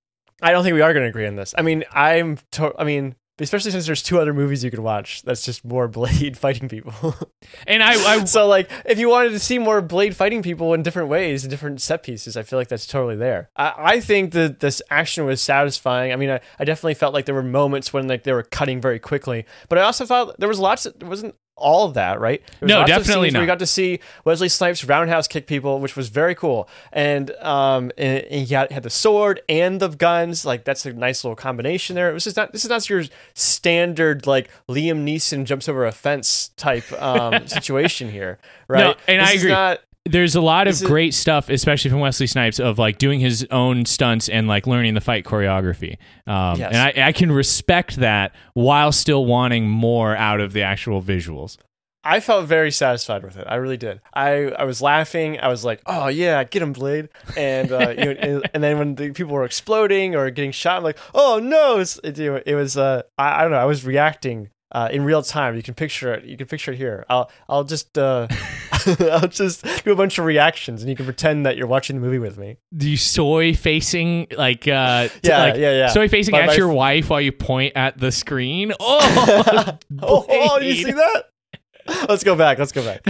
I don't think we are going to agree on this. I mean, I'm. To- I mean, especially since there's two other movies you could watch. That's just more Blade fighting people. And I, I so, like, if you wanted to see more Blade fighting people in different ways, in different set pieces, I feel like that's totally there. I, I think that this action was satisfying. I mean, I, I definitely felt like there were moments when like they were cutting very quickly, but I also thought there was lots. Of, there wasn't all of that, right? There was No, lots of definitely scenes where not. we got to see Wesley Snipes roundhouse kick people, which was very cool. And um, and, and he had, had the sword and the guns. Like that's a nice little combination there. It was just not. This is not your standard like Liam Neeson jumps over a fence type um, situation here, right? No, and This I is agree. not- there's a lot of Is it- great stuff, especially from Wesley Snipes, of like doing his own stunts and like learning the fight choreography. Um, Yes. And I, I can respect that while still wanting more out of the actual visuals. I felt very satisfied with it. I really did. I, I was laughing. I was like, "Oh yeah, get him, Blade!" And uh, you know, and, and then when the people were exploding or getting shot, I'm like, "Oh no!" It's, it, it was. Uh, I, I don't know. I was reacting uh, in real time. You can picture it. You can picture it here. I'll I'll just uh, I'll just do a bunch of reactions, and you can pretend that you're watching the movie with me. Do you soy facing like uh t- Yeah, like, yeah, yeah. soy facing My- at my- your wife while you point at the screen? Oh, oh, oh, you Blade. see that? Let's go back. Let's go back.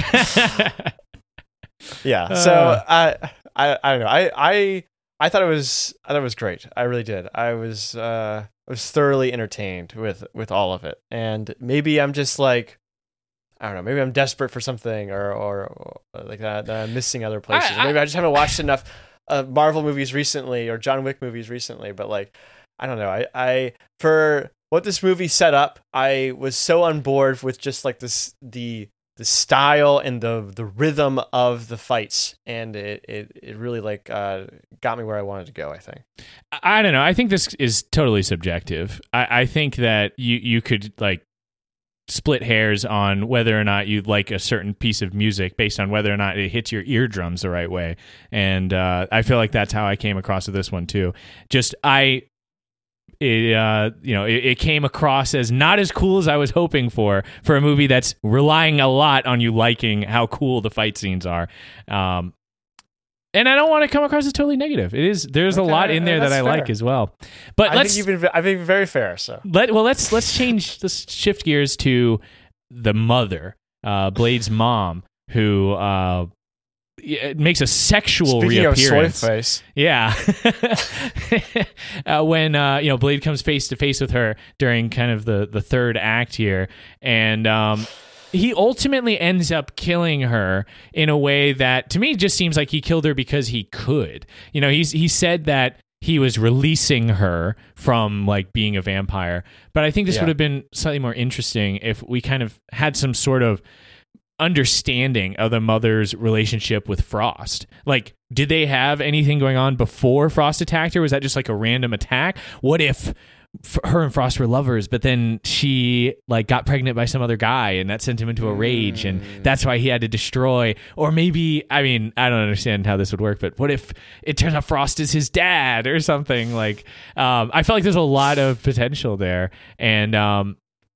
Yeah. So Uh. I, I, I don't know. I, I, I thought it was, I thought it was great. I really did. I was, uh, I was thoroughly entertained with, with all of it. And maybe I'm just like, I don't know. Maybe I'm desperate for something, or, or, or like that, that I'm missing other places. I- I- maybe I just haven't watched enough uh, Marvel movies recently or John Wick movies recently. But like, I don't know. I, I for what this movie set up, I was so on board with just like this the the style and the the rhythm of the fights, and it it, it really like uh, got me where I wanted to go. I think. I I don't know. I think this is totally subjective. I, I think that you you could like split hairs on whether or not you like a certain piece of music based on whether or not it hits your eardrums the right way. And uh, I feel like that's how I came across with this one too. Just I. It, uh, you know, it, it came across as not as cool as I was hoping for for a movie that's relying a lot on you liking how cool the fight scenes are. Um, and I don't want to come across as totally negative. It is there's Okay, a lot in there that's that I fair. like as well. But I let's think you've been I've been very fair. So let well let's let's change let's shift gears to the mother, uh, Blade's mom, who uh, it makes a sexual speaking of reappearance. soy face, Yeah. uh, when, uh, you know, Blade comes face to face with her during kind of the, the third act here. And um, he ultimately ends up killing her in a way that, to me, just seems like he killed her because he could. You know, he's he said that he was releasing her from like being a vampire. But I think this Yeah. would have been slightly more interesting if we kind of had some sort of understanding of the mother's relationship with Frost. Like, did they have anything going on before Frost attacked her? Was that just like a random attack? What if f- her and Frost were lovers, but then she like got pregnant by some other guy and that sent him into a rage and that's why he had to destroy? Or maybe, I mean, I don't understand how this would work, but what if it turns out Frost is his dad or something? Like, um, I felt like there's a lot of potential there. And um,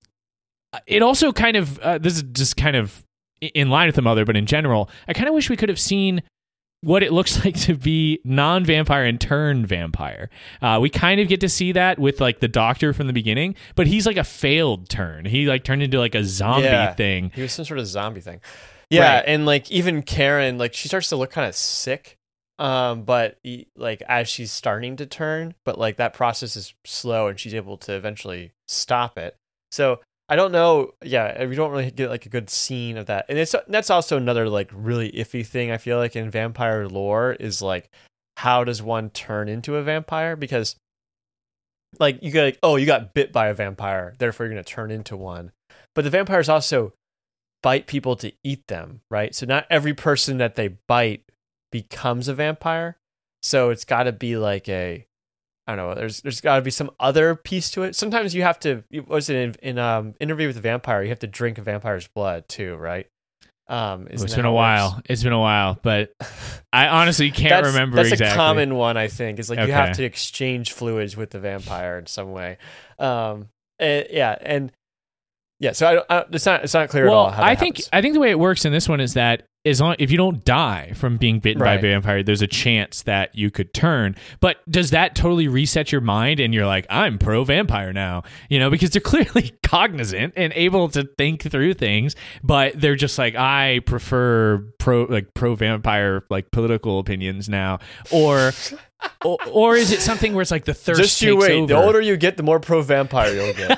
it also kind of, uh, this is just kind of in line with the mother, but in general, I kind of wish we could have seen what it looks like to be non-vampire and turn vampire. Uh, we kind of get to see that with like the doctor from the beginning, but he's like a failed turn. He like turned into like a zombie Yeah. thing. He was some sort of zombie thing. Yeah, Right. and like even Karen, like she starts to look kind of sick. Um, but he- like as she's starting to turn, but like that process is slow, and she's able to eventually stop it. So I don't know. Yeah, we don't really get like a good scene of that, and it's that's also another like really iffy thing. I feel like in vampire lore is like, how does one turn into a vampire? Because like you get like, oh, you got bit by a vampire, therefore you're gonna turn into one. But the vampires also bite people to eat them, right? So not every person that they bite becomes a vampire. So it's got to be like a, I don't know. There's there's got to be some other piece to it. Sometimes you have to. Was it in, in um Interview with the Vampire? You have to drink a vampire's blood too, right? Um, isn't It's that been a how it while. works? It's been a while, but I honestly can't that's, remember that's exactly. a common one, I think. Is like Okay. you have to exchange fluids with the vampire in some way. Um, and, yeah, and yeah. So I, don't- I, it's not it's not clear well, at all. How that I think happens. I think the way it works in this one is that as long if you don't die from being bitten by a Right. vampire, there's a chance that you could turn. But does that totally reset your mind and you're like, I'm pro vampire now? You know, because they're clearly cognizant and able to think through things, but they're just like, I prefer pro like pro vampire like political opinions now, or. or, or is it something where it's like the thirst Just you takes wait. over? The older you get, the more pro vampire you'll get.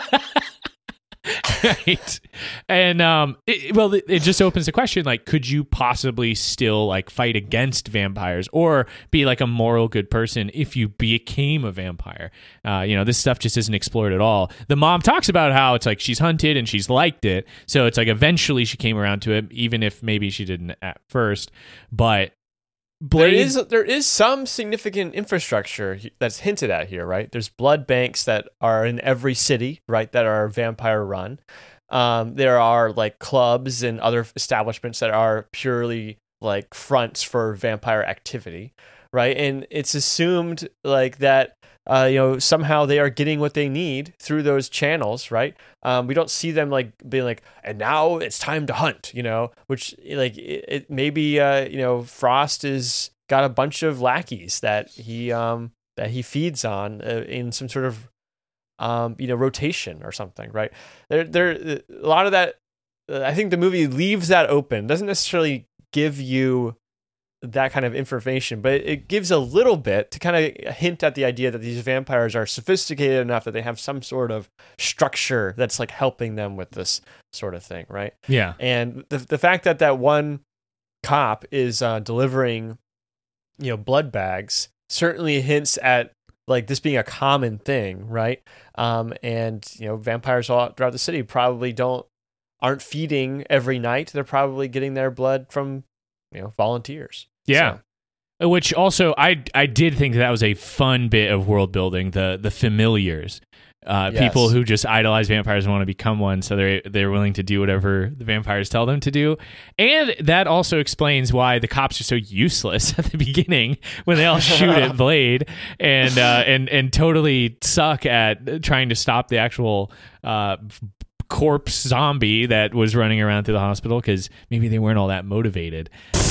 Right. And um it, well it, it just opens the question, like, could you possibly still like fight against vampires or be like a moral good person if you became a vampire? Uh you know, this stuff just isn't explored at all. The mom talks about how it's like she's hunted and she's liked it, so it's like eventually she came around to it, even if maybe she didn't at first. But There Blade is there is some significant infrastructure he- that's hinted at here, right? There's blood banks that are in every city, right? That are vampire run. Um, there are like clubs and other establishments that are purely like fronts for vampire activity, right? And it's assumed like that, uh, you know, somehow they are getting what they need through those channels, right? Um, we don't see them like being like, and now it's time to hunt, you know, which like it, it maybe, uh, you know, Frost is got a bunch of lackeys that he, um, that he feeds on uh, in some sort of, um, you know, rotation or something, right? There, there, a lot of that, uh, I think the movie leaves that open, doesn't necessarily give you that kind of information, but it gives a little bit to kind of hint at the idea that these vampires are sophisticated enough that they have some sort of structure that's like helping them with this sort of thing, right? yeah. And the the fact that that one cop is uh, delivering, you know, blood bags certainly hints at like this being a common thing, right? Um, and you know, vampires all throughout the city probably don't aren't feeding every night. They're probably getting their blood from, you know, volunteers. Yeah. So, Which also, I I did think that was a fun bit of world building. The the familiars, uh, Yes. people who just idolize vampires and want to become one, so they're they're willing to do whatever the vampires tell them to do. And that also explains why the cops are so useless at the beginning when they all shoot at Blade and uh, and and totally suck at trying to stop the actual Uh, corpse zombie that was running around through the hospital, because maybe they weren't all that motivated.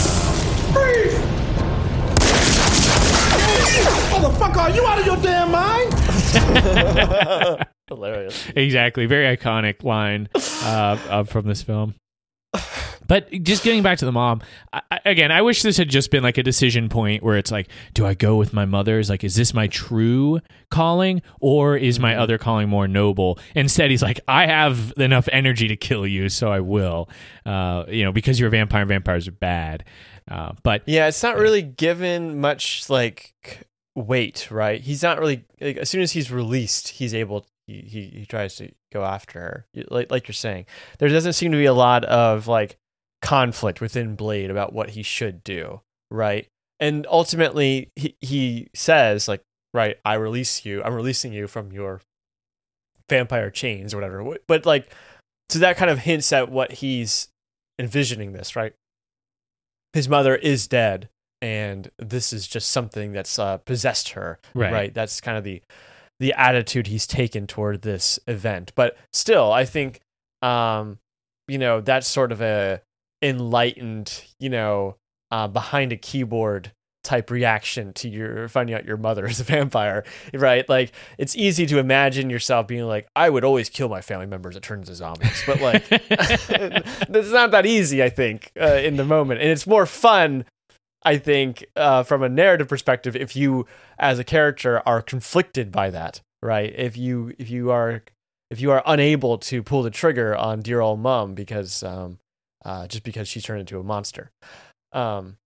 Motherfucker, are you out of your damn mind? hilarious. Exactly. Very iconic line uh, uh, from this film. But just getting back to the mom, I, I- again, I wish this had just been like a decision point where it's like, do I go with my mother's? Like, is this my true calling, or is my other calling more noble? Instead, he's like, I have enough energy to kill you, so I will. Uh, you know, because you're a vampire, vampires are bad. Uh, but Yeah, it's not really given much like wait, right? He's not really like, as soon as he's released, he's able. He, he he tries to go after her, like like you're saying. There doesn't seem to be a lot of like conflict within Blade about what he should do, right? And ultimately, he he says like, right, I release you. I'm releasing you from your vampire chains or whatever. But like, so that kind of hints at what he's envisioning this, right? His mother is dead, and this is just something that's uh, possessed her, Right. right? That's kind of the the attitude he's taken toward this event. But still, I think, um, you know, that's sort of a enlightened, you know, uh, behind a keyboard type reaction to your finding out your mother is a vampire, right? Like, it's easy to imagine yourself being like, I would always kill my family members that turn into zombies, but like, it's not that easy, I think, uh, in the moment. And it's more fun, I think, uh, from a narrative perspective, if you, as a character, are conflicted by that, right? If you if you are if you are unable to pull the trigger on dear old mom because um, uh, just because she turned into a monster, um,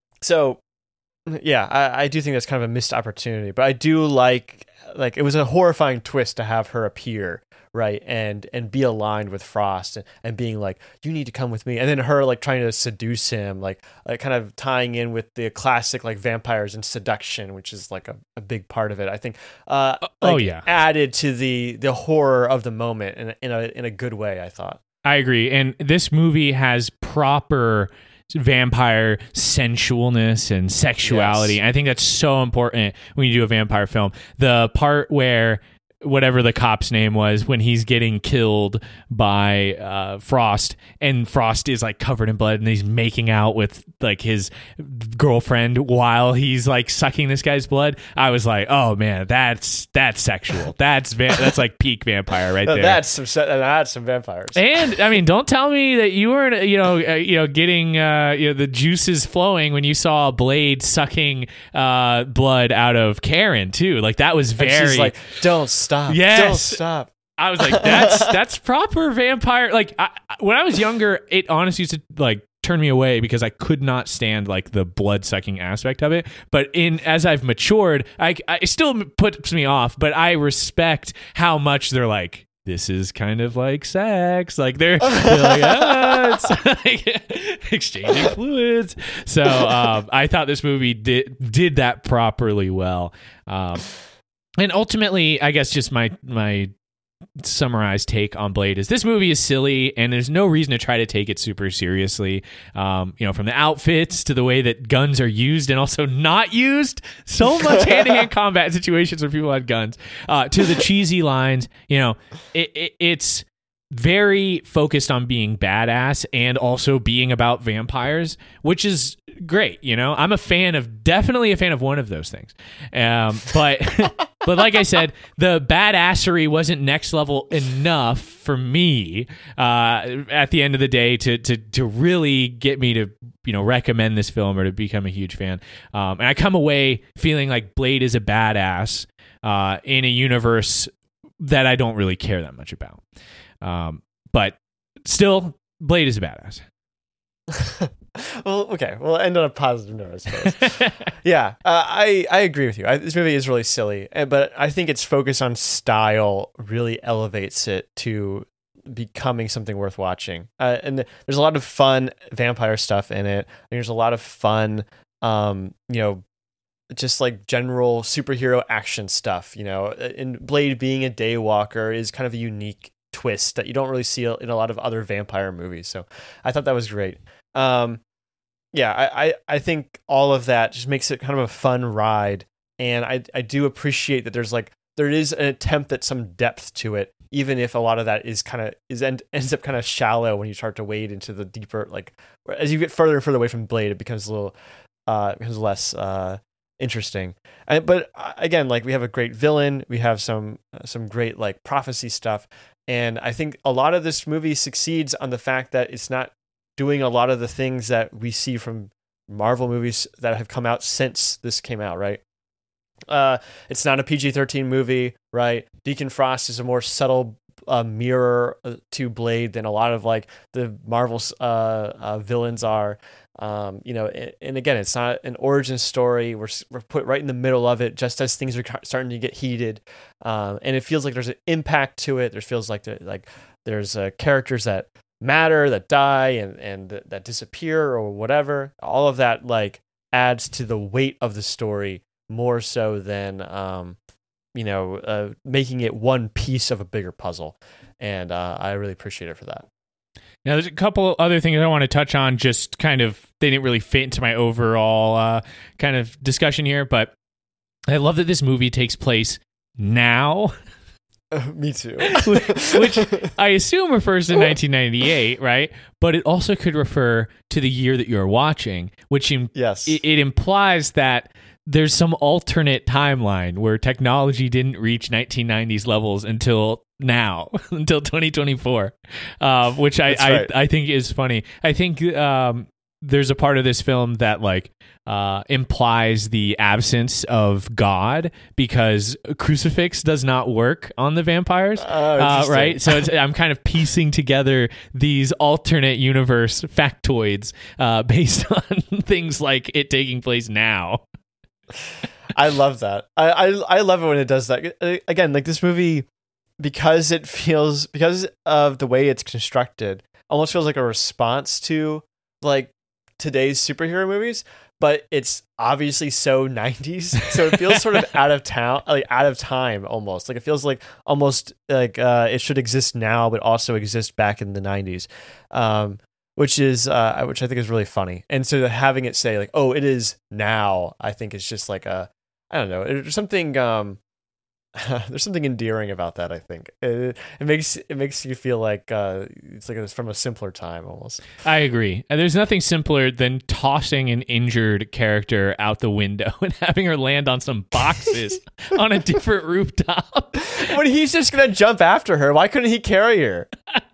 so yeah, I, I do think that's kind of a missed opportunity. But I do like like it was a horrifying twist to have her appear, right, and and be aligned with Frost and, and being like, you need to come with me, and then her like trying to seduce him, like, like kind of tying in with the classic like vampires and seduction, which is like a, a big part of it, I think. Uh, like, oh yeah, added to the the horror of the moment in in a in a good way, I thought. I agree, and this movie has proper vampire sensualness and sexuality. Yes. I think that's so important when you do a vampire film. The part where whatever the cop's name was, when he's getting killed by uh, Frost, and Frost is like covered in blood, and he's making out with like his girlfriend while he's like sucking this guy's blood. I was like, oh man, that's that's sexual. That's va- that's like peak vampire right No, there. that's some se- that's some vampires. And I mean, don't tell me that you weren't, you know, uh, you know, getting uh, you know the juices flowing when you saw Blade sucking uh, blood out of Karen too. Like that was very. And she's like, don't stop. Yes. Don't stop. I was like, that's that's proper vampire. Like I, when I was younger, it honestly used to like turn me away because I could not stand like the blood sucking aspect of it. But in as I've matured, I, I it still puts me off. But I respect how much they're like, this is kind of like sex. Like they're, they're like, ah, it's like exchanging fluids. So um, I thought this movie did did that properly well. Um, and ultimately, I guess just my my summarized take on Blade is this movie is silly, and there's no reason to try to take it super seriously. Um, you know, from the outfits to the way that guns are used and also not used. So much hand-to-hand combat situations where people had guns. Uh, to the cheesy lines, you know, it, it, it's very focused on being badass and also being about vampires, which is great. You know, I'm a fan of, definitely a fan of one of those things. Um, but, but like I said, the badassery wasn't next level enough for me uh, at the end of the day to, to, to really get me to, you know, recommend this film or to become a huge fan. Um, and I come away feeling like Blade is a badass uh, in a universe that I don't really care that much about. Um, but still, Blade is a badass. Well, okay, we'll end on a positive note, I suppose. yeah, uh, I I agree with you. I, this movie is really silly, but I think its focus on style really elevates it to becoming something worth watching. Uh, and there's a lot of fun vampire stuff in it. There's a lot of fun, um, you know, just like general superhero action stuff. You know, and Blade being a daywalker is kind of a unique twist that you don't really see in a lot of other vampire movies. So I thought that was great. Um, yeah, I, I, I think all of that just makes it kind of a fun ride. And I, I do appreciate that there's like, there is an attempt at some depth to it, even if a lot of that is kind of, is end, ends up kind of shallow when you start to wade into the deeper, like as you get further and further away from Blade, it becomes a little, uh, it becomes less, uh, interesting. And, but again, like we have a great villain, we have some, uh, some great like prophecy stuff. And I think a lot of this movie succeeds on the fact that it's not doing a lot of the things that we see from Marvel movies that have come out since this came out, right? Uh, it's not a P G thirteen movie, right? Deacon Frost is a more subtle a mirror to Blade than a lot of like the Marvel uh, uh, villains are. Um, you know, and, and again, it's not an origin story. We're we're put right in the middle of it, just as things are starting to get heated, um, and it feels like there's an impact to it. There feels like the, like there's uh, characters that matter, that die, and and that, that disappear or whatever. All of that like adds to the weight of the story more so than um, you know uh, making it one piece of a bigger puzzle. And uh, I really appreciate it for that. Now, there's a couple other things I want to touch on, just kind of, they didn't really fit into my overall uh, kind of discussion here, but I love that this movie takes place now. Uh, me too. Which I assume refers to nineteen ninety-eight, right? But it also could refer to the year that you're watching, which im- yes. it, it implies that there's some alternate timeline where technology didn't reach nineteen nineties levels until now, until twenty twenty-four, uh, which I, right. I I think is funny. I think um, there's a part of this film that like uh, implies the absence of God because a crucifix does not work on the vampires, oh, uh, right? So it's, I'm kind of piecing together these alternate universe factoids uh, based on things like it taking place now. I love that. I, I I love it when it does that. Again, like this movie, because it feels, because of the way it's constructed, almost feels like a response to like today's superhero movies, but it's obviously so nineties. So it feels sort of out of town, like out of time almost. Like it feels like almost like uh, it should exist now, but also exist back in the nineties. Um, which is uh, which I think is really funny. And so having it say like, oh, it is now, I think is just like a, I don't know, there's something um, there's something endearing about that. I think it, it makes it makes you feel like uh, it's like it's from a simpler time almost. I agree. And there's nothing simpler than tossing an injured character out the window and having her land on some boxes on a different rooftop. When he's just gonna jump after her, why couldn't he carry her?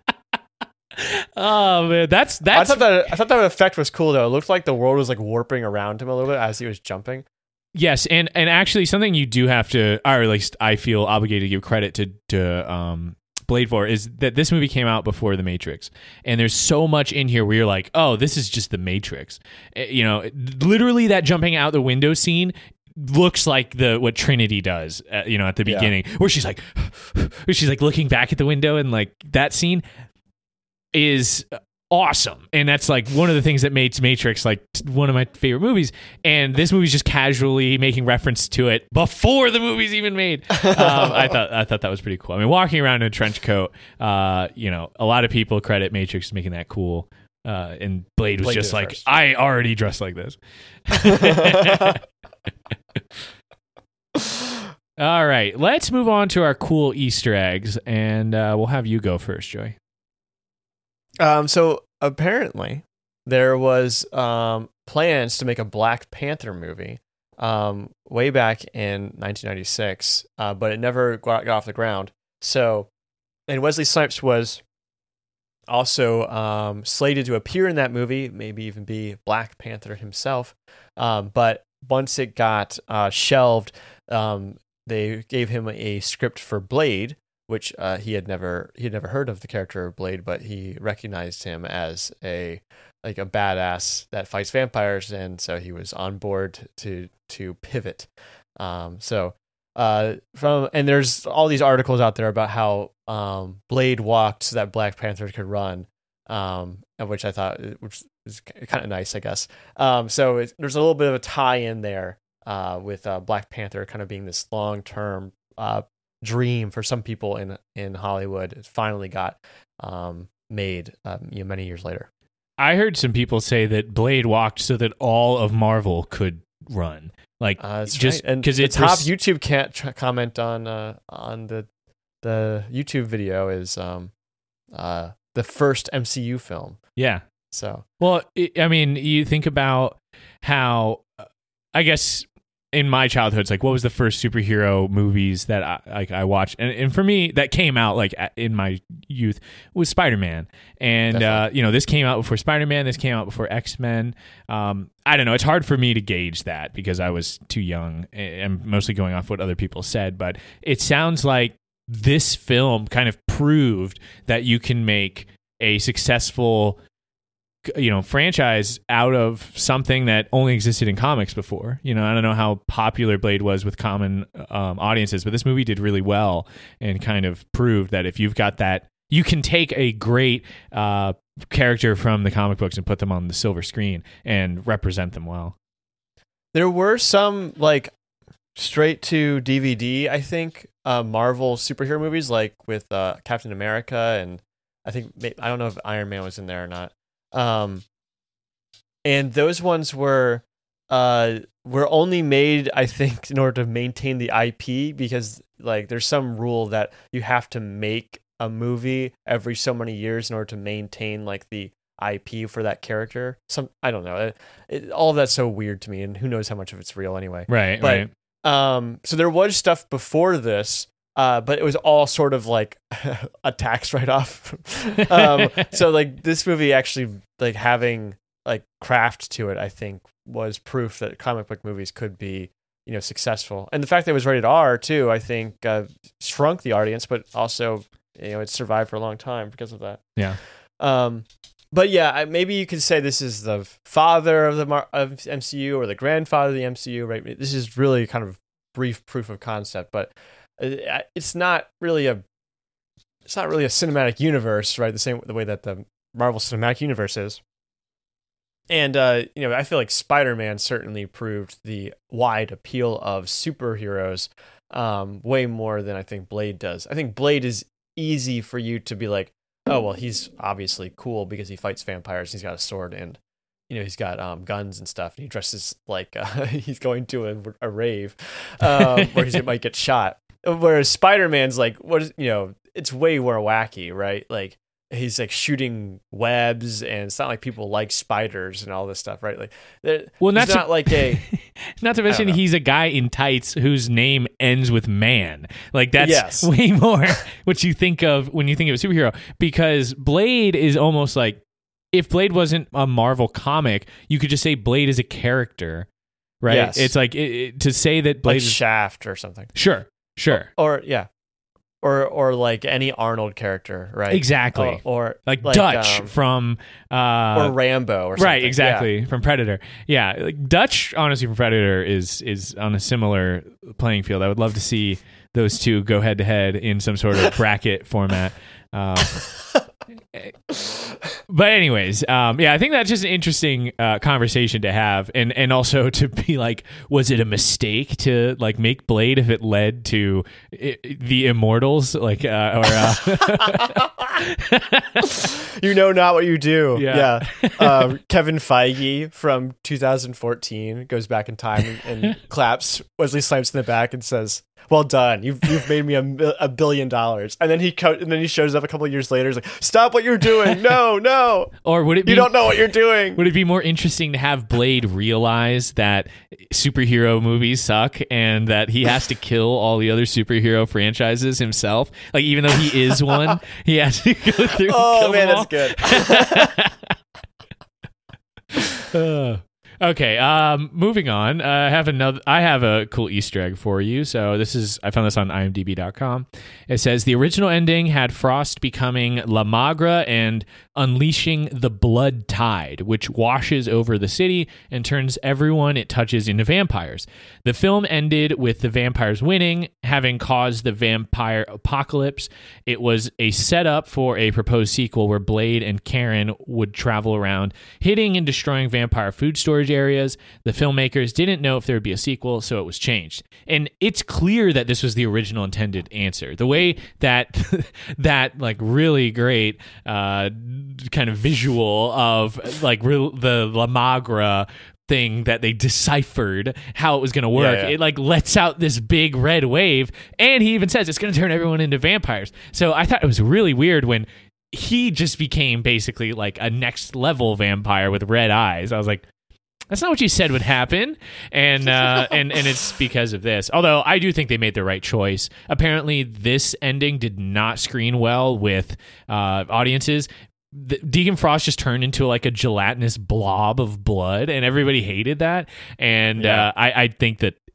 Oh man, that's that's. I thought that I thought that effect was cool though. It looked like the world was like warping around him a little bit as he was jumping. Yes, and and actually something you do have to, or at least I feel obligated to give credit to to um, Blade for, is that this movie came out before The Matrix, and there's so much in here where you're like, oh, this is just The Matrix. You know, literally that jumping out the window scene looks like the what Trinity does, uh, you know, at the beginning, yeah. where she's like, where she's like looking back at the window, and like that scene is awesome. And that's like one of the things that makes Matrix like one of my favorite movies. And this movie's just casually making reference to it before the movie's even made. um, I thought I thought that was pretty cool. I mean, walking around in a trench coat, uh, you know, a lot of people credit Matrix for making that cool. Uh, and Blade was Blade just like, first. I already dressed like this. All right, let's move on to our cool Easter eggs, and uh, we'll have you go first, Joey. Um, so apparently there was um, plans to make a Black Panther movie um, way back in nineteen ninety-six, uh, but it never got, got off the ground. So, and Wesley Snipes was also um, slated to appear in that movie, maybe even be Black Panther himself. Um, but once it got uh, shelved, um, they gave him a script for Blade, which uh, he had never he had never heard of the character of Blade, but he recognized him as a like a badass that fights vampires, and so he was on board to to pivot. Um, so uh, from and there's all these articles out there about how um, Blade walked so that Black Panther could run, um, which I thought which is kind of nice, I guess. Um, so it, there's a little bit of a tie in there uh, with uh, Black Panther kind of being this long term Uh, dream for some people in in Hollywood. It finally got um, made um, you know, many years later. I heard some people say that Blade walked so that all of Marvel could run. Like uh, that's just right. And because the it's top res- YouTube can't tr- comment on uh, on the the YouTube video is um uh the first M C U film. Yeah. So well, it, I mean, you think about how uh, I guess. In my childhood, it's like, what was the first superhero movies that I like I watched? And and for me, that came out like in my youth was Spider-Man. And uh, you know, this came out before Spider-Man. This came out before X-Men. Um, I don't know. It's hard for me to gauge that because I was too young and mostly going off what other people said. But it sounds like this film kind of proved that you can make a successful, you know, franchise out of something that only existed in comics before. You know, I don't know how popular Blade was with common um, audiences, but this movie did really well and kind of proved that if you've got that, you can take a great uh, character from the comic books and put them on the silver screen and represent them well. There were some like straight to D V D, I think, uh, Marvel superhero movies like with uh, Captain America, and I think I don't know if Iron Man was in there or not. Um, and those ones were uh, were only made, I think, in order to maintain the I P, because like there's some rule that you have to make a movie every so many years in order to maintain like the I P for that character. Some I don't know. It, it, all of that's so weird to me, and who knows how much of it's real anyway. Right, but, right. Um, so there was stuff before this, uh, but it was all sort of like a tax write-off. um, so like this movie actually like having like craft to it, I think, was proof that comic book movies could be, you know, successful. And the fact that it was rated R too, I think, uh, shrunk the audience, but also, you know, it survived for a long time because of that. Yeah. Um, but yeah, I- maybe you could say this is the father of the Mar- of M C U or the grandfather of the M C U, right? This is really kind of brief proof of concept, but uh, it's not really a it's not really a cinematic universe, right? The same the way that the Marvel Cinematic Universe is. And uh, you know, I feel like Spider-Man certainly proved the wide appeal of superheroes um, way more than I think Blade does. I think Blade is easy for you to be like, oh well, he's obviously cool because he fights vampires. He's got a sword and, you know, he's got um, guns and stuff. And he dresses like uh, he's going to a, a rave um, where he might get shot. Whereas Spider-Man's like, what is, you know, it's way more wacky, right? Like he's like shooting webs, and it's not like people like spiders and all this stuff, right? Like, well, not, not, not to, like a not to mention he's a guy in tights whose name ends with man. Like that's yes. way more what you think of when you think of a superhero, because Blade is almost like, if Blade wasn't a Marvel comic, you could just say Blade is a character, right? Yes. It's like it, it, to say that Blade like is Shaft or something. Sure, sure. Or, or yeah. Or or like any Arnold character, right? Exactly. Or, or like, like Dutch um, from uh, or Rambo or something. Right, exactly, yeah. from Predator. Yeah, like Dutch, honestly, from Predator is is on a similar playing field. I would love to see those two go head to head in some sort of bracket format. Uh, but anyways, um, yeah, I think that's just an interesting uh, conversation to have, and and also to be like, was it a mistake to like make Blade if it led to I- the Immortals, like uh, or uh, you know not what you do. Yeah. yeah. Um, Kevin Feige from two thousand fourteen goes back in time and, and claps Wesley Snipes in the back and says, "Well done, you've you've made me a, a billion dollars." And then he co- and then he shows up a couple of years later. He's like, "Stop what you're doing! No, no!" Or would it be? You don't know what you're doing. Would it be more interesting to have Blade realize that superhero movies suck and that he has to kill all the other superhero franchises himself? Like, even though he is one, he has to go through. Oh and kill man, them all? that's good. Uh, okay, um, moving on. Uh, I have another. I have a cool Easter egg for you. So this is. I found this on I M D B dot com. It says the original ending had Frost becoming La Magra and unleashing the Blood Tide, which washes over the city and turns everyone it touches into vampires. The film ended with the vampires winning, having caused the vampire apocalypse. It was a setup for a proposed sequel where Blade and Karen would travel around, hitting and destroying vampire food storage areas. The filmmakers didn't know if there would be a sequel, so it was changed. And it's clear that this was the original intended answer. The way that that like really great uh, kind of visual of like real, the La Magra thing that they deciphered how it was going to work. Yeah, yeah. It like lets out this big red wave, and he even says it's going to turn everyone into vampires. So I thought it was really weird when he just became basically like a next level vampire with red eyes. I was like, that's not what you said would happen. And uh, and and it's because of this. Although I do think they made the right choice. Apparently, this ending did not screen well with uh, audiences. The, Deacon Frost just turned into like a gelatinous blob of blood, and everybody hated that. And Yeah. uh, I, I think that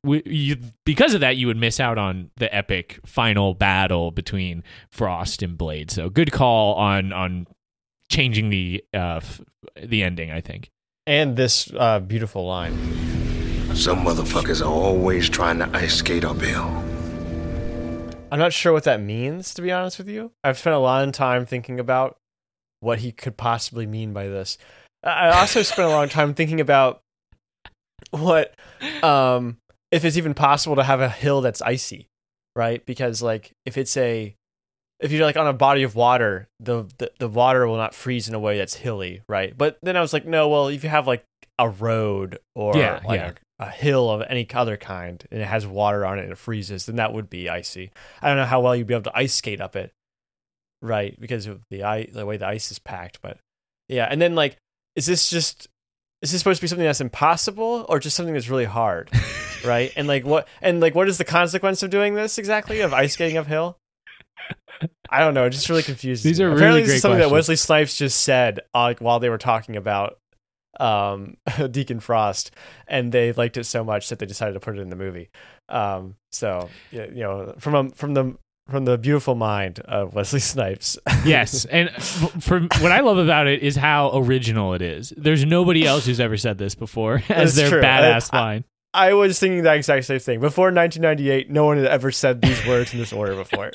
we, you, because of that, you would miss out on the epic final battle between Frost and Blade. So good call on on changing the uh, f- the ending, I think. And this uh, beautiful line. Some motherfuckers are always trying to ice skate uphill. I'm not sure what that means, to be honest with you. I've spent a lot of time thinking about what he could possibly mean by this. I also spent a long time thinking about what, um, if it's even possible to have a hill that's icy, right? Because like if it's a, if you're like on a body of water, the, the the water will not freeze in a way that's hilly, right? But then I was like, no, well, if you have like a road or Yeah, like yeah. A, a hill of any other kind and it has water on it and it freezes, then that would be icy. I don't know how well you'd be able to ice skate up it, right? Because of the ice, the way the ice is packed. But yeah, and then like, is this just is this supposed to be something that's impossible or just something that's really hard, right? And like what and like what is the consequence of doing this exactly of ice skating uphill? I don't know. It just really confuses These me. are really Apparently, this great is something that questions. Wesley Snipes just said uh, like while they were talking about um, Deacon Frost, and they liked it so much that they decided to put it in the movie. Um, so yeah, you know, from a, from the from the beautiful mind of Wesley Snipes. Yes, and from what I love about it is how original it is. There's nobody else who's ever said this before as That's their true. badass I- line. I was thinking the exact same thing. Before nineteen ninety-eight, no one had ever said these words in this order before.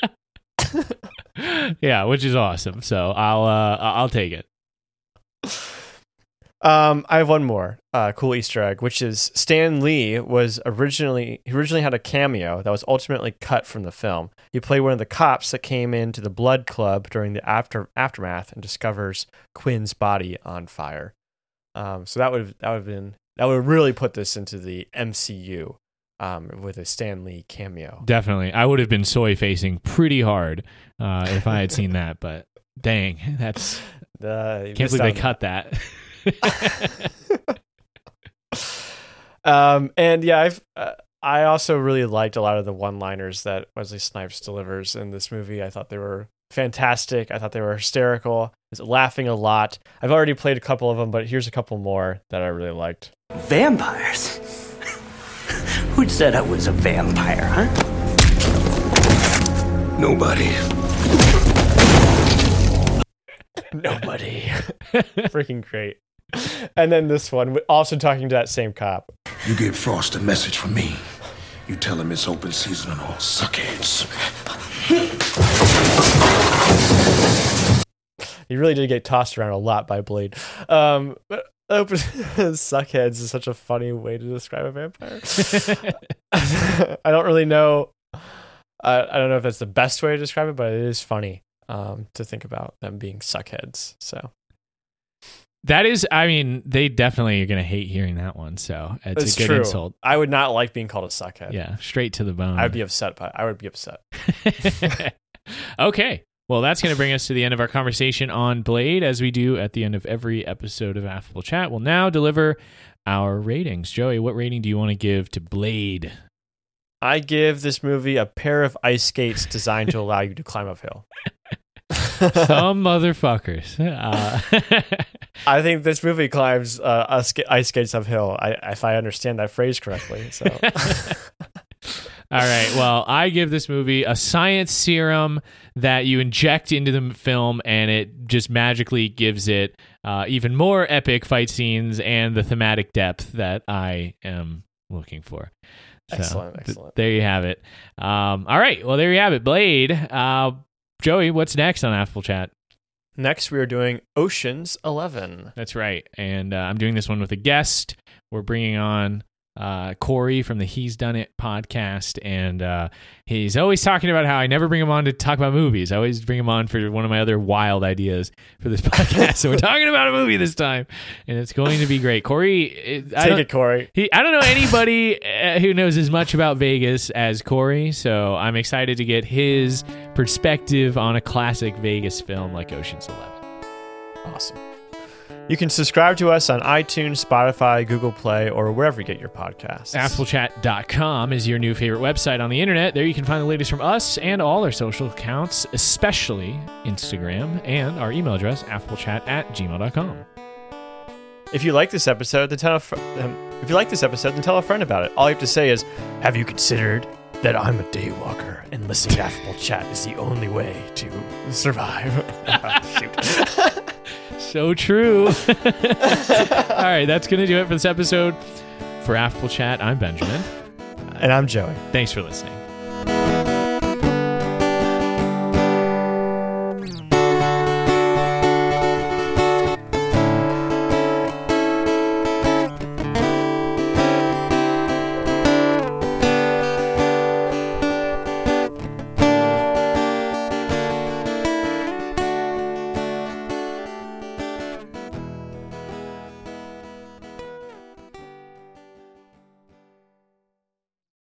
Yeah, which is awesome. So I'll uh, I'll take it. Um, I have one more uh, cool Easter egg, which is Stan Lee was originally he originally had a cameo that was ultimately cut from the film. He played one of the cops that came into the Blood Club during the after aftermath and discovers Quinn's body on fire. Um, so that would that would have been that would really put this into the M C U um, with a Stan Lee cameo. Definitely, I would have been soy facing pretty hard uh, if I had seen that. But dang, that's Uh, you can't missed believe they out on cut that. Um, and yeah, I've uh, I also really liked a lot of the one-liners that Wesley Snipes delivers in this movie. I thought they were fantastic. I thought they were hysterical. I was laughing a lot. I've already played a couple of them, but here's a couple more that I really liked. Vampires? Who said I was a vampire, huh? Nobody. Nobody. Freaking great. And then this one, also talking to that same cop. You give Frost a message from me. You tell him it's open season on all suckheads. He really did get tossed around a lot by Blade. Um, but open suckheads is such a funny way to describe a vampire. I don't really know. I, I don't know if that's the best way to describe it, but it is funny um, to think about them being suckheads. So That is, I mean, they definitely are going to hate hearing that one. So it's it's a good true. insult. I would not like being called a suckhead. Yeah, straight to the bone. I'd be upset. By, I would be upset. Okay. Well, that's going to bring us to the end of our conversation on Blade, as we do at the end of every episode of Affable Chat. We'll now deliver our ratings. Joey, what rating do you want to give to Blade? I give this movie a pair of ice skates designed to allow you to climb uphill. Some motherfuckers. Uh, I think this movie climbs uh, a sk- ice skates uphill, I, if I understand that phrase correctly. So, all right. Well, I give this movie a science serum that you inject into the film, and it just magically gives it uh, even more epic fight scenes and the thematic depth that I am looking for. So, excellent, th- excellent. there you have it. Um, all right. Well, there you have it. Blade. Uh, Joey, what's next on Affable Chat? Next, we are doing Ocean's Eleven. That's right. And uh, I'm doing this one with a guest. We're bringing on uh, Corey from the He's Done It podcast. And uh, he's always talking about how I never bring him on to talk about movies. I always bring him on for one of my other wild ideas for this podcast. So we're talking about a movie this time. And it's going to be great. Corey, it, I Take don't- it, Corey. He, I don't know anybody uh, who knows as much about Vegas as Corey, so I'm excited to get his perspective on a classic Vegas film like Ocean's Eleven. Awesome. You can subscribe to us on iTunes, Spotify, Google Play, or wherever you get your podcasts. affable chat dot com is your new favorite website on the internet. There you can find the latest from us and all our social accounts, especially Instagram, and our email address, affablechat at gmail dot com. If you like this episode, then tell a fr- um, If you like this episode, then tell a friend about it. All you have to say is, have you considered that I'm a daywalker and listening to Affable Chat is the only way to survive? Shoot. So true. All right, that's going to do it for this episode. For Affable Chat, I'm Benjamin. And I'm Joey. Thanks for listening.